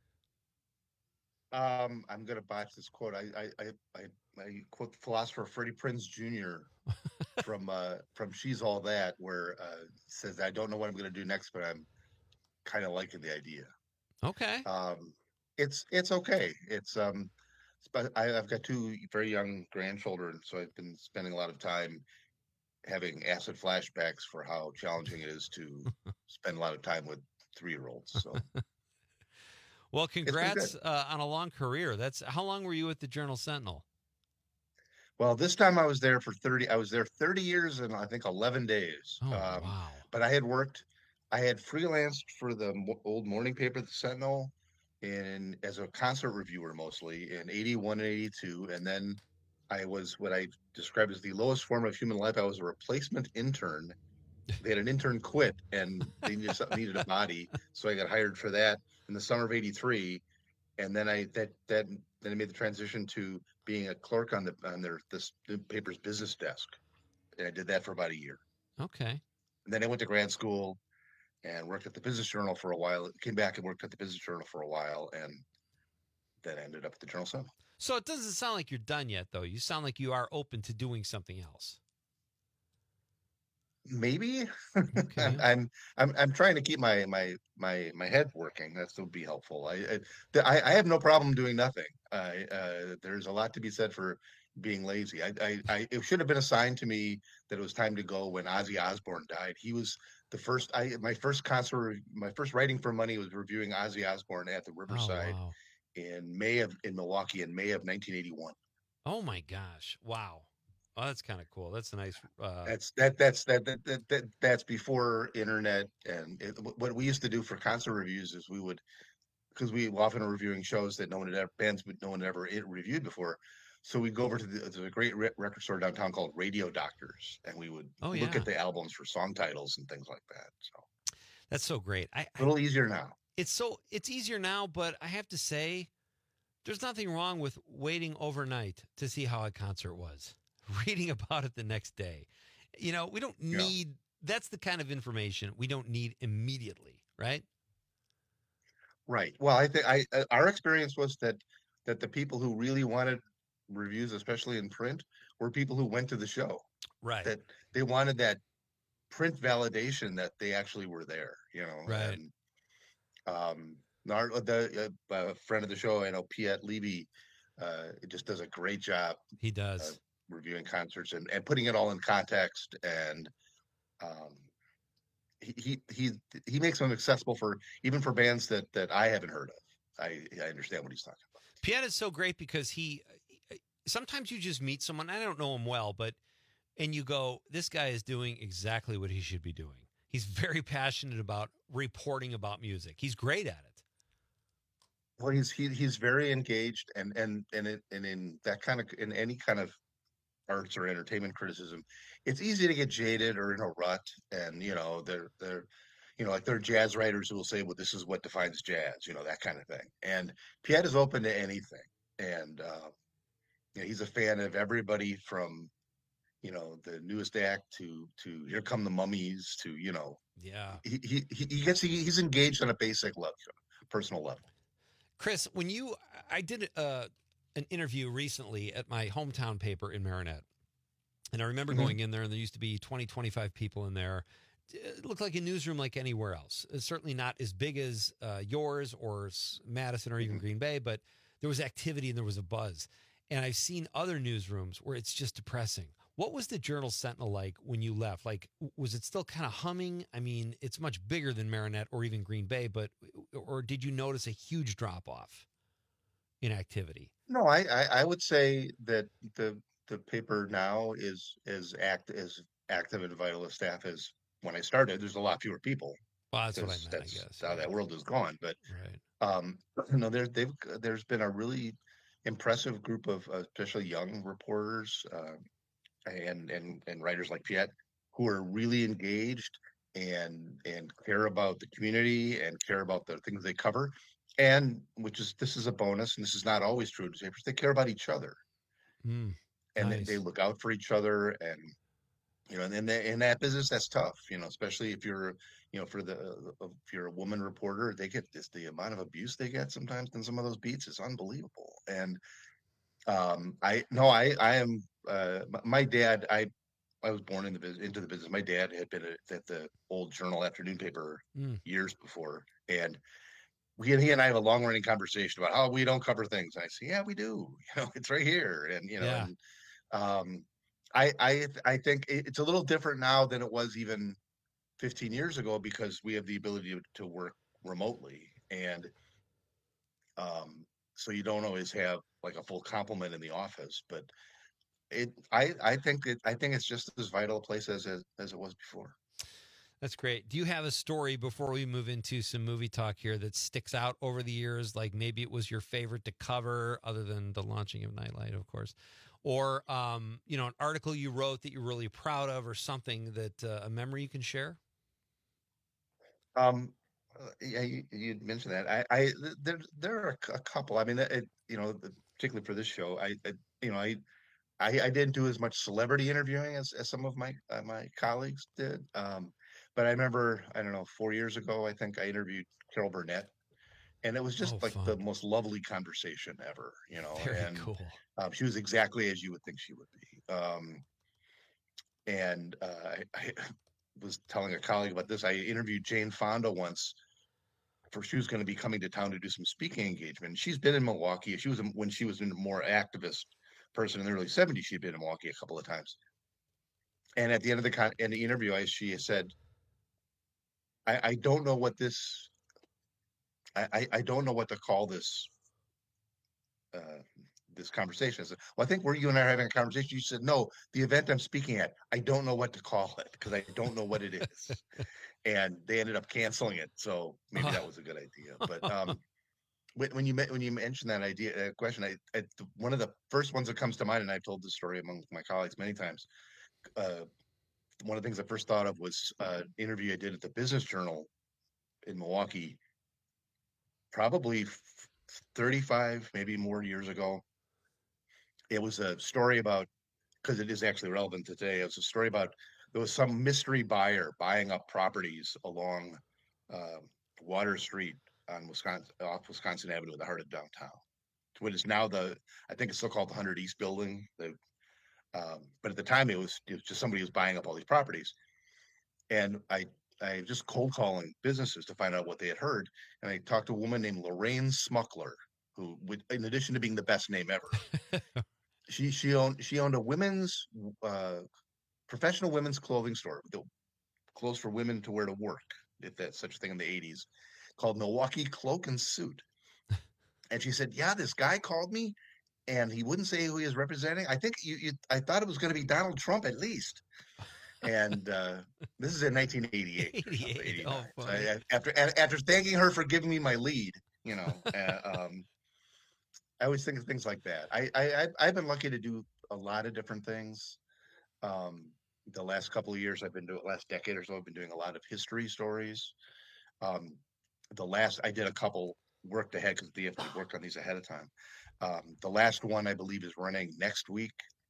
I'm going to botch this quote. I quote the philosopher Freddie Prinze Jr. from She's All That, where he says, "I don't know what I'm going to do next, but I'm kind of liking the idea." Okay. It's okay. But I've got two very young grandchildren, so I've been spending a lot of time having acid flashbacks for how challenging it is to spend a lot of time with 3-year-olds. So. Well, congrats on a long career. How long were you at the Journal-Sentinel? Well, this time I was there for 30. I was there 30 years and I think 11 days. Oh, wow. But I had freelanced for the old morning paper, the Sentinel, as a concert reviewer mostly in 81 and 82. And then I was what I described as the lowest form of human life. I was a replacement intern. They had an intern quit and they needed a body. So I got hired for that in the summer of 83. And then I made the transition to being a clerk on this paper's business desk. And I did that for about a year. Okay. And then I went to grad school and worked at the Business Journal for a while. Came back and worked at the Business Journal for a while. And then I ended up at the Journal-Sentinel. So it doesn't sound like you're done yet, though. You sound like you are open to doing something else. Maybe. Okay. I'm trying to keep my head working. That would be helpful. I have no problem doing nothing. There's a lot to be said for being lazy. It should have been a sign to me that it was time to go when Ozzy Osbourne died. He was the first. My first writing for money was reviewing Ozzy Osbourne at the Riverside in Milwaukee in May of 1981. Oh my gosh! Wow. Oh, that's kind of cool. That's a nice. That's before internet, and what we used to do for concert reviews is because we often are reviewing shows that no one had ever reviewed before, so we'd go over to there's a great record store downtown called Radio Doctors, and we would look at the albums for song titles and things like that. So that's so great. A little easier now. It's easier now, but I have to say, there's nothing wrong with waiting overnight to see how a concert was. Reading about it the next day. We don't need, that's the kind of information we don't need immediately, right? Right. Well, I think our experience was that the people who really wanted reviews, especially in print, were people who went to the show. Right. That they wanted that print validation that they actually were there, Right. And, the friend of the show, I know, Piet Levy, just does a great job. He does. Reviewing concerts and putting it all in context, and he makes them accessible even for bands that I haven't heard of. I understand what he's talking about. Piet is so great because sometimes you just meet someone, I don't know him well, and you go, this guy is doing exactly what he should be doing. He's very passionate about reporting about music. He's great at it. Well, he's very engaged, and in that kind of, in any kind of arts or entertainment criticism, it's easy to get jaded or in a rut. And they're like there are jazz writers who will say, well, this is what defines jazz, that kind of thing. And Piet is open to anything, and he's a fan of everybody from the newest act to Here Come the Mummies to he's engaged on a basic level, personal level. Chris, I did an interview recently at my hometown paper in Marinette, and I remember going in there, and there used to be 20, 25 people in there. It looked like a newsroom like anywhere else. It's certainly not as big as yours or Madison or even Green Bay, but there was activity and there was a buzz. And I've seen other newsrooms where it's just depressing. What was the Journal-Sentinel like when you left? Like, was it still kind of humming? I mean, it's much bigger than Marinette or even Green Bay, or did you notice a huge drop-off in activity? No, I would say that the paper now is as active and vital a staff as when I started. There's a lot fewer people. Well, that's what I meant, I guess. How that world is gone. But right. There's been a really impressive group of especially young reporters and writers like Piet who are really engaged and care about the community and care about the things they cover. And this is a bonus, and this is not always true in newspapers. They care about each other, and nice. they look out for each other. And and in that business, that's tough. Especially if you're, if you're a woman reporter, they get the amount of abuse they get sometimes in some of those beats is unbelievable. And I am my dad. I was born into the business. My dad had been at the old Journal afternoon paper years before, and he and I have a long running conversation about how we don't cover things. And I say, yeah, we do. It's right here, and I think it's a little different now than it was even 15 years ago because we have the ability to work remotely, and so you don't always have like a full complement in the office, but I think it's just as vital a place as it was before. That's great. Do you have a story before we move into some movie talk here that sticks out over the years? Like maybe it was your favorite to cover other than the launching of Nightlight, of course, or, an article you wrote that you're really proud of or something that a memory you can share? Yeah, you mentioned that. There are a couple. I mean, particularly for this show, I didn't do as much celebrity interviewing as some of my colleagues did. But I remember, I don't know, 4 years ago, I think I interviewed Carol Burnett, and it was just fun. The most lovely conversation ever. Very cool. She was exactly as you would think she would be. I was telling a colleague about this. I interviewed Jane Fonda once. She was going to be coming to town to do some speaking engagement. She's been in Milwaukee. When she was a more activist person in the early 70s, she'd been in Milwaukee a couple of times. And at the end of the interview, she said, I don't know what this, I don't know what to call this, this conversation. I said, well, I think you and I are having a conversation. You said, no, the event I'm speaking at, I don't know what to call it because I don't know what it is. And they ended up canceling it. So maybe that was a good idea. But when you mentioned that question, one of the first ones that comes to mind, and I've told this story among my colleagues many times. One of the things I first thought of was an interview I did at the Business Journal in Milwaukee, probably 35, maybe more years ago. It was a story about, because it is actually relevant today. It was a story about there was some mystery buyer buying up properties along Water Street off Wisconsin Avenue in the heart of downtown. What is now I think it's still called the 100 East Building. But at the time it was just somebody who was buying up all these properties. And I just cold calling businesses to find out what they had heard. And I talked to a woman named Lorraine Smuckler, who, in addition to being the best name ever, she owned a women's professional women's clothing store, clothes for women to wear to work, if that's such a thing in the 80s, called Milwaukee Cloak and Suit. And she said, yeah, this guy called me and he wouldn't say who he was representing. I think I thought it was going to be Donald Trump at least. And this is in 1988. 88. Oh, so after thanking her for giving me my lead, I always think of things like that. I've been lucky to do a lot of different things. The last couple of years, last decade or so, I've been doing a lot of history stories. I did a couple worked ahead because we worked on these ahead of time. The last one I believe is running next week,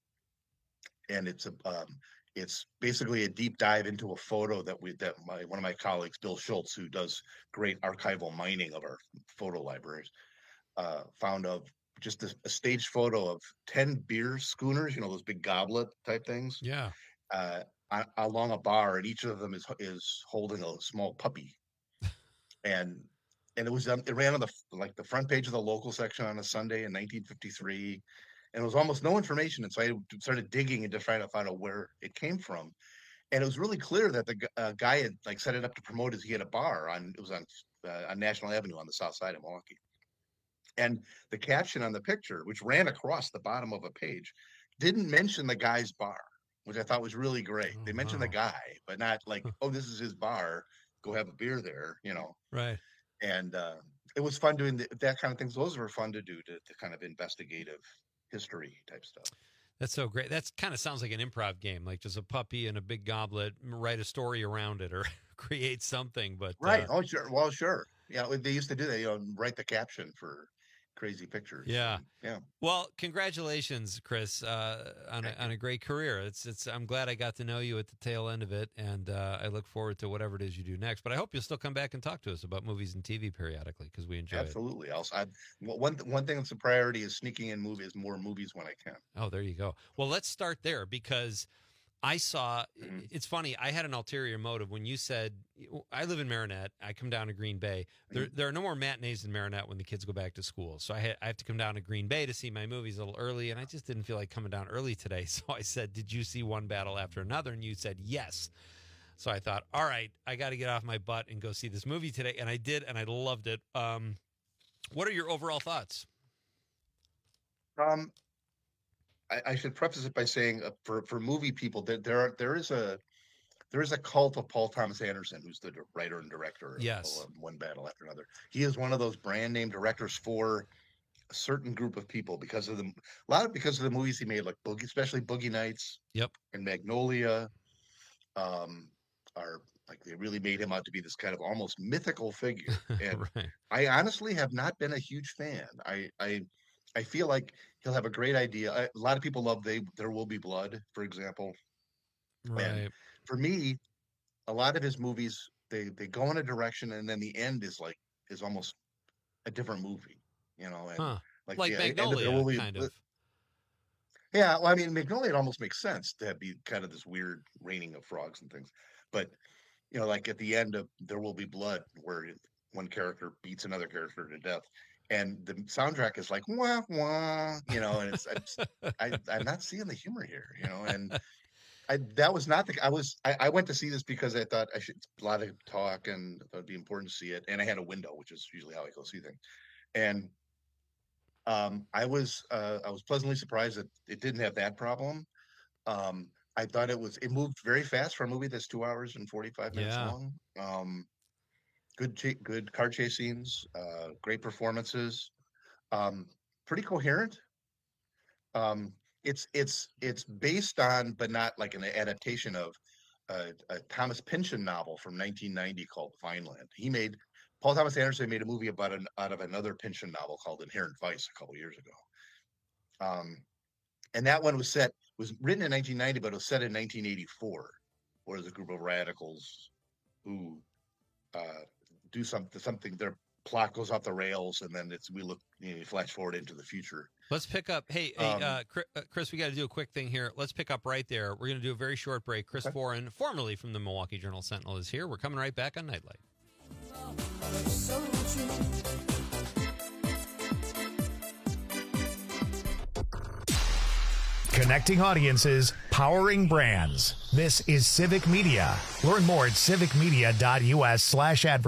and it's basically a deep dive into a photo that one of my colleagues, Bill Schultz, who does great archival mining of our photo libraries, found of just a staged photo of 10 beer schooners, those big goblet type things. Yeah. Along a bar, and each of them is holding a small puppy. And it ran on the front page of the local section on a Sunday in 1953. And it was almost no information. And so I started digging and just trying to find out where it came from. And it was really clear that the guy had set it up to promote he had a bar on National Avenue on the south side of Milwaukee. And the caption on the picture, which ran across the bottom of a page, didn't mention the guy's bar, which I thought was really great. They mentioned the guy, but not like, oh, this is his bar, go have a beer there, Right. And it was fun doing that kind of things. Those were fun to do, to kind of investigative history type stuff. That's so great. That kind of sounds like an improv game, like just a puppy and a big goblet, write a story around it or create something. But right. Oh, sure. Well, sure. Yeah. They used to do that, write the caption for crazy pictures. Yeah. Yeah. Well, congratulations, Chris, on a great career. I'm glad I got to know you at the tail end of it, and I look forward to whatever it is you do next. But I hope you'll still come back and talk to us about movies and TV periodically, because we enjoy Absolutely. it. One thing that's a priority is sneaking in more movies when I can. Oh, there you go. Well, let's start there, because I saw, it's funny, I had an ulterior motive when you said, I live in Marinette, I come down to Green Bay. There are no more matinees in Marinette when the kids go back to school. So I have to come down to Green Bay to see my movies a little early, and I just didn't feel like coming down early today. So I said, did you see One Battle After Another? And you said, yes. So I thought, all right, I got to get off my butt and go see this movie today. And I did, and I loved it. What are your overall thoughts? I should preface it by saying, for movie people, that there is a cult of Paul Thomas Anderson, who's the writer and director of One Battle After Another. He is one of those brand name directors for a certain group of people because of the movies he made, like especially Boogie Nights, and Magnolia, are like, they really made him out to be this kind of almost mythical figure. And right. I honestly have not been a huge fan. I feel like he'll have a great idea. A lot of people love There Will Be Blood, for example. Right. And for me, a lot of his movies, they go in a direction, and then the end is almost a different movie, and like Magnolia, kind of. Yeah, well, I mean, Magnolia, it almost makes sense to be kind of this weird raining of frogs and things. But, like at the end of There Will Be Blood, where one character beats another character to death, and the soundtrack is like, wah, wah, and I'm not seeing the humor here, and that was not I went to see this because I thought a lot of talk, and I thought it'd be important to see it. And I had a window, which is usually how I go see things. And I was pleasantly surprised that it didn't have that problem. I thought it moved very fast for a movie that's 2 hours and 45 minutes long. Good car chase scenes, great performances, pretty coherent. It's based on, but not like an adaptation of, a Thomas Pynchon novel from 1990 called Vineland. Paul Thomas Anderson made a movie out of another Pynchon novel called Inherent Vice a couple years ago. And that one was written in 1990, but it was set in 1984, where there's a group of radicals who do something. Their plot goes off the rails, and then we flash forward into the future. Let's pick up. Hey, Chris, we got to do a quick thing here. Let's pick up right there. We're going to do a very short break. Chris Foran, formerly from the Milwaukee Journal-Sentinel, is here. We're coming right back on Nightlight. Connecting audiences, powering brands. This is Civic Media. Learn more at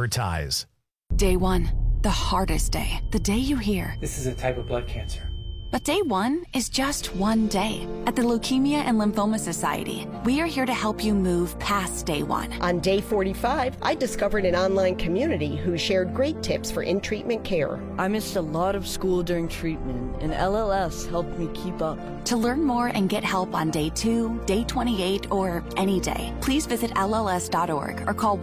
civicmedia.us/advertise. Day one, the hardest day. The day you hear, this is a type of blood cancer. But day one is just one day. At the Leukemia and Lymphoma Society, we are here to help you move past day one. On day 45, I discovered an online community who shared great tips for in-treatment care. I missed a lot of school during treatment, and LLS helped me keep up. To learn more and get help on day 2, day 28, or any day, please visit LLS.org or call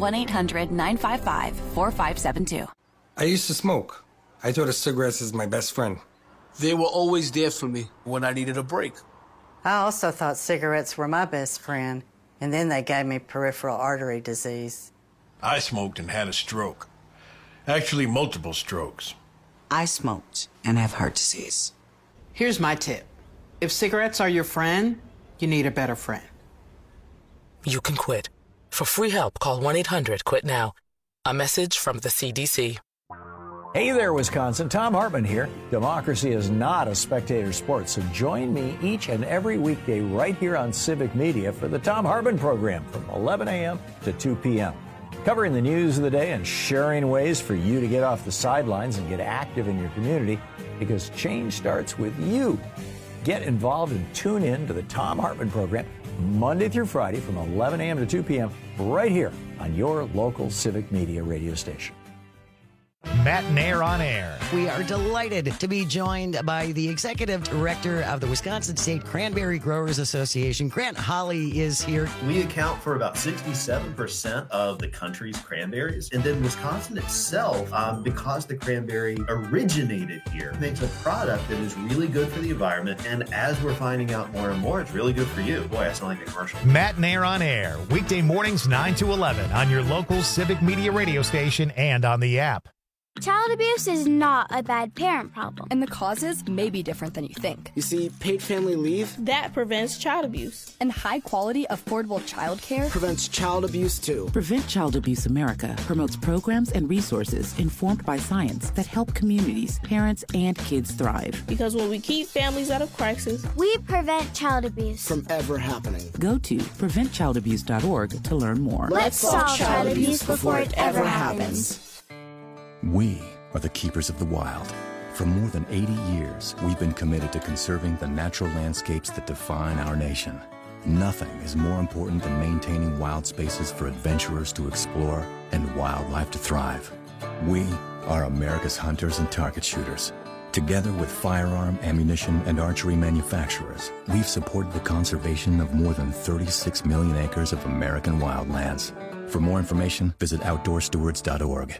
1-800-955-4572. I used to smoke. I thought of cigarettes as my best friend. They were always there for me when I needed a break. I also thought cigarettes were my best friend, and then they gave me peripheral artery disease. I smoked and had a stroke. Actually, multiple strokes. I smoked and have heart disease. Here's my tip. If cigarettes are your friend, you need a better friend. You can quit. For free help, call 1-800-QUIT-NOW. A message from the CDC. Hey there, Wisconsin. Tom Hartman here. Democracy is not a spectator sport, so join me each and every weekday right here on Civic Media for the Tom Hartman program from 11 a.m. to 2 p.m. Covering the news of the day and sharing ways for you to get off the sidelines and get active in your community, because change starts with you. Get involved and tune in to the Tom Hartman program Monday through Friday from 11 a.m. to 2 p.m. right here on your local Civic Media radio station. Matt Nair on air. We are delighted to be joined by the executive director of the Wisconsin State Cranberry Growers Association. Grant Holly is here. We account for about 67% of the country's cranberries. And then Wisconsin itself, because the cranberry originated here, makes a product that is really good for the environment. And as we're finding out more and more, it's really good for you. Boy, I sound like a commercial. Matt Nair on air. Weekday mornings 9 to 11 on your local Civic Media radio station and on the app. Child abuse is not a bad parent problem. And the causes may be different than you think. You see, paid family leave? That prevents child abuse. And high-quality, affordable child care Prevents child abuse, too. Prevent Child Abuse America promotes programs and resources informed by science that help communities, parents, and kids thrive. Because when we keep families out of crisis, we prevent child abuse from ever happening. Go to preventchildabuse.org to learn more. Let's solve child abuse before it ever happens. We are the keepers of the wild. For more than 80 years, we've been committed to conserving the natural landscapes that define our nation. Nothing is more important than maintaining wild spaces for adventurers to explore and wildlife to thrive. We are America's hunters and target shooters. Together with firearm, ammunition, and archery manufacturers, we've supported the conservation of more than 36 million acres of American wildlands. For more information, visit OutdoorStewards.org.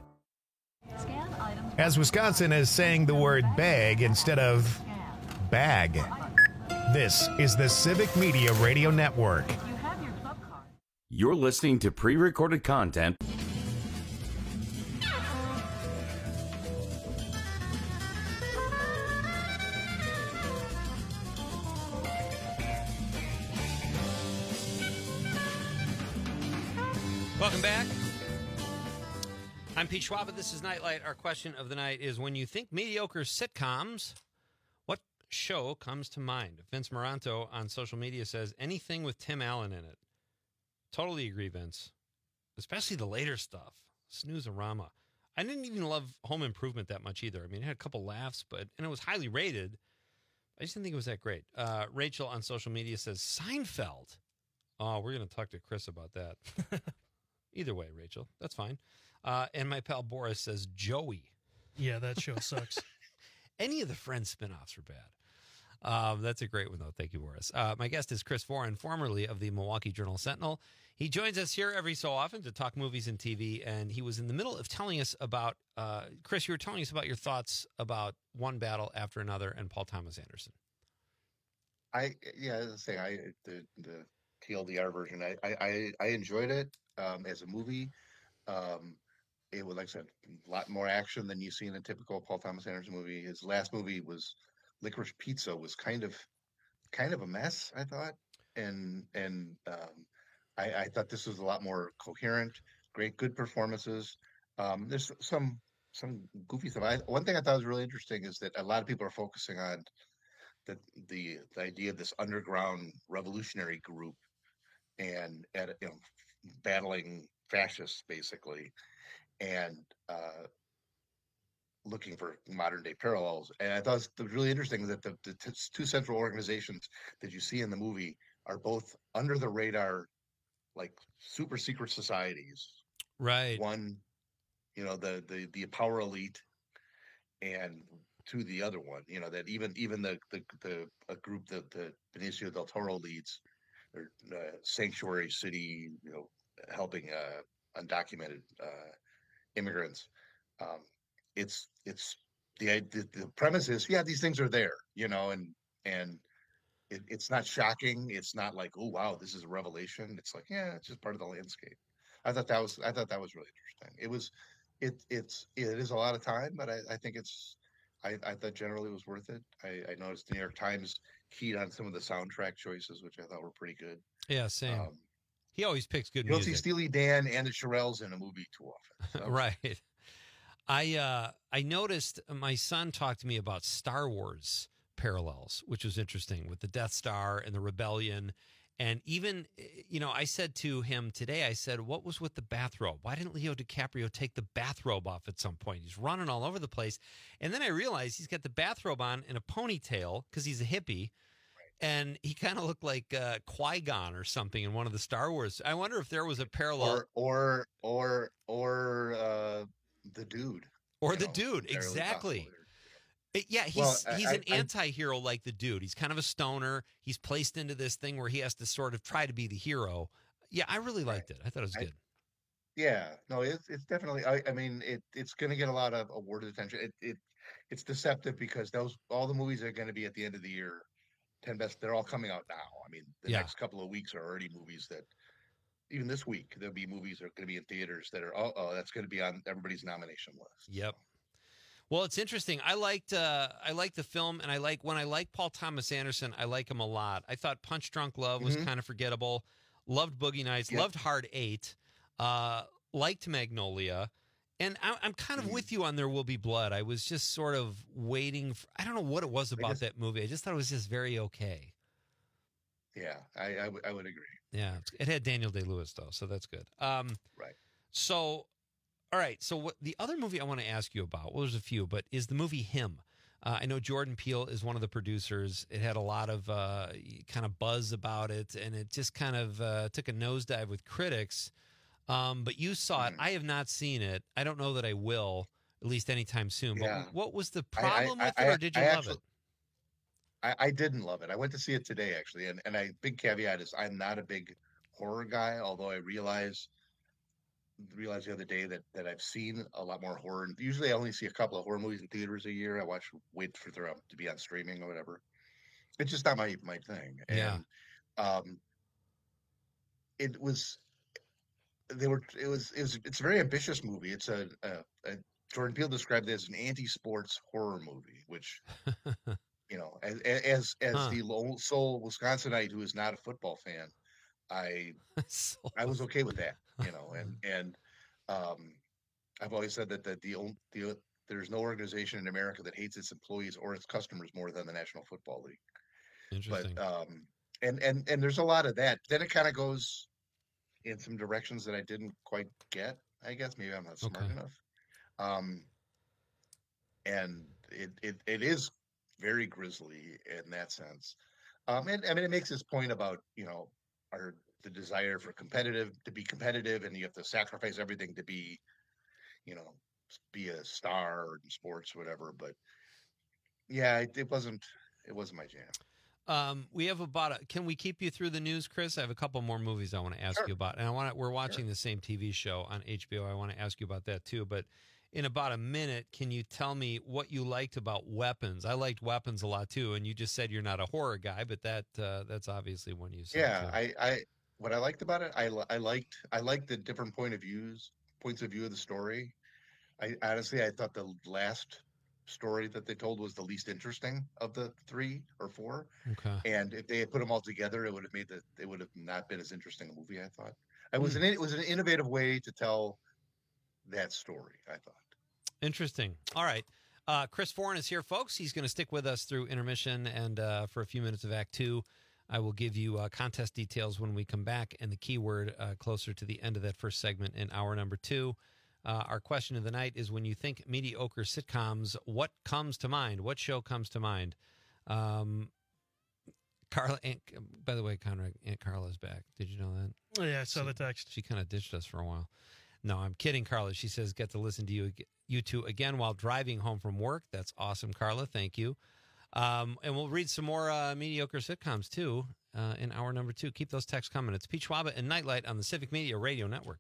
As Wisconsin is saying the word bag instead of bag. This is the Civic Media Radio Network. You're listening to pre-recorded content. Welcome back. I'm Pete Schwab. This is Nightlight. Our question of the night is, when you think mediocre sitcoms, what show comes to mind? Vince Moranto on social media says anything with Tim Allen in it. Totally agree, Vince. Especially the later stuff. Snooze-a-rama. I didn't even love Home Improvement that much either. I mean, it had a couple laughs, and it was highly rated. I just didn't think it was that great. Rachel on social media says Seinfeld. Oh, we're going to talk to Chris about that. Either way, Rachel, that's fine. And my pal Boris says Joey. Yeah, that show sucks. Any of the Friends spinoffs are bad. That's a great one, though. Thank you, Boris. My guest is Chris Foran, formerly of the Milwaukee Journal-Sentinel. He joins us here every so often to talk movies and TV, and he was in the middle of telling us about, Chris, you were telling us about your thoughts about One Battle After Another and Paul Thomas Anderson. As I say, the TLDR version, I enjoyed it as a movie. It was, like I said, a lot more action than you see in a typical Paul Thomas Anderson movie. His last movie was Licorice Pizza, was kind of a mess, I thought, and I thought this was a lot more coherent. Good performances. There's some goofy stuff. One thing I thought was really interesting is that a lot of people are focusing on the idea of this underground revolutionary group and battling fascists, basically. And looking for modern day parallels. And I thought it was really interesting that the two central organizations that you see in the movie are both under the radar, like super secret societies. Right. One, you know, the power elite, and to the other one, you know, that even the a group that the Benicio del Toro leads, or Sanctuary City, you know, helping undocumented immigrants. It's the premise is, yeah, these things are there, you know, and it's not shocking. It's not like, oh wow, this is a revelation. It's like, yeah, it's just part of the landscape. I thought that was really interesting. It is a lot of time, but I think I thought generally it was worth it. I noticed the New York Times keyed on some of the soundtrack choices, which I thought were pretty good. Yeah, same. He always picks good music. You don't see music. Steely Dan and the Shirelles in a movie too often. So. Right. I noticed my son talked to me about Star Wars parallels, which was interesting, with the Death Star and the rebellion. And even, you know, I said to him today, I said, what was with the bathrobe? Why didn't Leo DiCaprio take the bathrobe off at some point? He's running all over the place. And then I realized he's got the bathrobe on in a ponytail because he's a hippie. And he kind of looked like Qui-Gon or something in one of the Star Wars. I wonder if there was a parallel. Or the dude. Or the dude, exactly. Yeah, he's an anti-hero like the dude. He's kind of a stoner. He's placed into this thing where he has to sort of try to be the hero. Yeah, I really liked it. I thought it was good. Yeah, no, it's definitely. I mean, it's going to get a lot of awarded attention. It's deceptive because all the movies are going to be at the end of the year. 10 best. They're all coming out now. I mean, the next couple of weeks are already movies that. Even this week, there'll be movies that are going to be in theaters that are that's going to be on everybody's nomination list. Yep. Well, it's interesting. I liked the film, and when I like Paul Thomas Anderson, I like him a lot. I thought Punch Drunk Love was kind of forgettable. Loved Boogie Nights. Loved Hard Eight. Liked Magnolia. And I'm kind of with you on There Will Be Blood. I was just sort of waiting. I don't know what it was about that movie. I just thought it was just very okay. Yeah, I would agree. Yeah, it had Daniel Day-Lewis, though, so that's good. Right. So, all right. So the other movie I want to ask you about, well, there's a few, but is the movie Him. I know Jordan Peele is one of the producers. It had a lot of kind of buzz about it, and it just kind of took a nosedive with critics. But you saw it. I have not seen it. I don't know that I will, at least anytime soon. Yeah. But what was the problem with it, or did you love it? I didn't love it. I went to see it today, actually. And big caveat is I'm not a big horror guy, although I realized the other day that I've seen a lot more horror. And usually I only see a couple of horror movies in theaters a year. I wait for them to be on streaming or whatever. It's just not my thing. Yeah. And it's a very ambitious movie. It's a Jordan Peele described it as an anti-sports horror movie, which you know, as the lone sole Wisconsinite who is not a football fan, I was okay with that, you know, and I've always said that there's no organization in America that hates its employees or its customers more than the National Football League. Interesting. But and there's a lot of that. Then it kind of goes in some directions that I didn't quite get. I guess maybe I'm not smart enough. And it is very grisly in that sense. And I mean, it makes this point about, you know, the desire for to be competitive, and you have to sacrifice everything to be, you know, be a star in sports or whatever. But yeah, it wasn't my jam. We have can we keep you through the news, Chris? I have a couple more movies I want to ask you about. And we're watching the same TV show on HBO. I want to ask you about that too. But in about a minute, can you tell me what you liked about Weapons? I liked Weapons a lot too, and you just said you're not a horror guy, but that's obviously one you said. Yeah, too. What I liked about it, I liked the different points of view of the story. I honestly thought the last story that they told was the least interesting of the 3 or 4. Okay. And if they had put them all together, it would have not been as interesting a movie, I thought. It was an innovative way to tell that story, I thought. Interesting. All right. Chris Foran is here, folks. He's going to stick with us through intermission and for a few minutes of Act 2. I will give you contest details when we come back and the keyword closer to the end of that first segment in hour number 2. Our question of the night is, when you think mediocre sitcoms, what comes to mind? What show comes to mind? Carla, by the way, Conrad, Aunt Carla's back. Did you know that? Oh, yeah, I saw the text. She kind of ditched us for a while. No, I'm kidding, Carla. She says, get to listen to you two again while driving home from work. That's awesome, Carla. Thank you. And we'll read some more mediocre sitcoms, too, in hour number 2. Keep those texts coming. It's Pete Schwaba and Nightlight on the Civic Media Radio Network.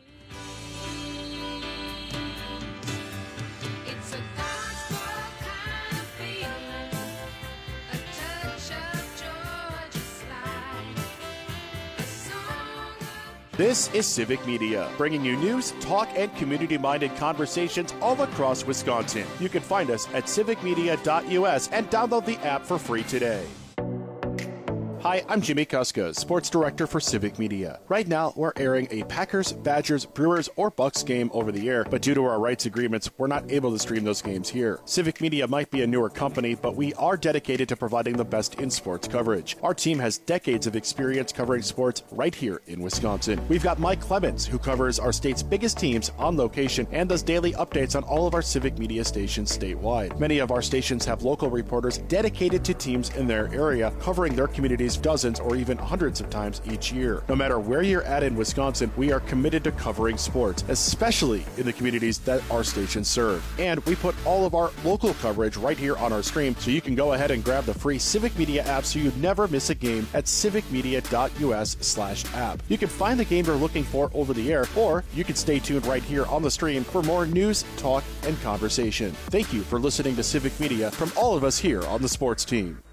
This is Civic Media, bringing you news, talk, and community-minded conversations all across Wisconsin. You can find us at civicmedia.us and download the app for free today. Hi, I'm Jimmy Kuska, Sports Director for Civic Media. Right now, we're airing a Packers, Badgers, Brewers, or Bucks game over the air, but due to our rights agreements, we're not able to stream those games here. Civic Media might be a newer company, but we are dedicated to providing the best in sports coverage. Our team has decades of experience covering sports right here in Wisconsin. We've got Mike Clemens, who covers our state's biggest teams on location and does daily updates on all of our Civic Media stations statewide. Many of our stations have local reporters dedicated to teams in their area, covering their communities dozens or even hundreds of times each year. No matter where you're at in Wisconsin, we are committed to covering sports, especially in the communities that our stations serve. And we put all of our local coverage right here on our stream, so you can go ahead and grab the free Civic Media app so you never miss a game at civicmedia.us/app. You can find the game you're looking for over the air, or you can stay tuned right here on the stream for more news, talk, and conversation. Thank you for listening to Civic Media from all of us here on the sports team.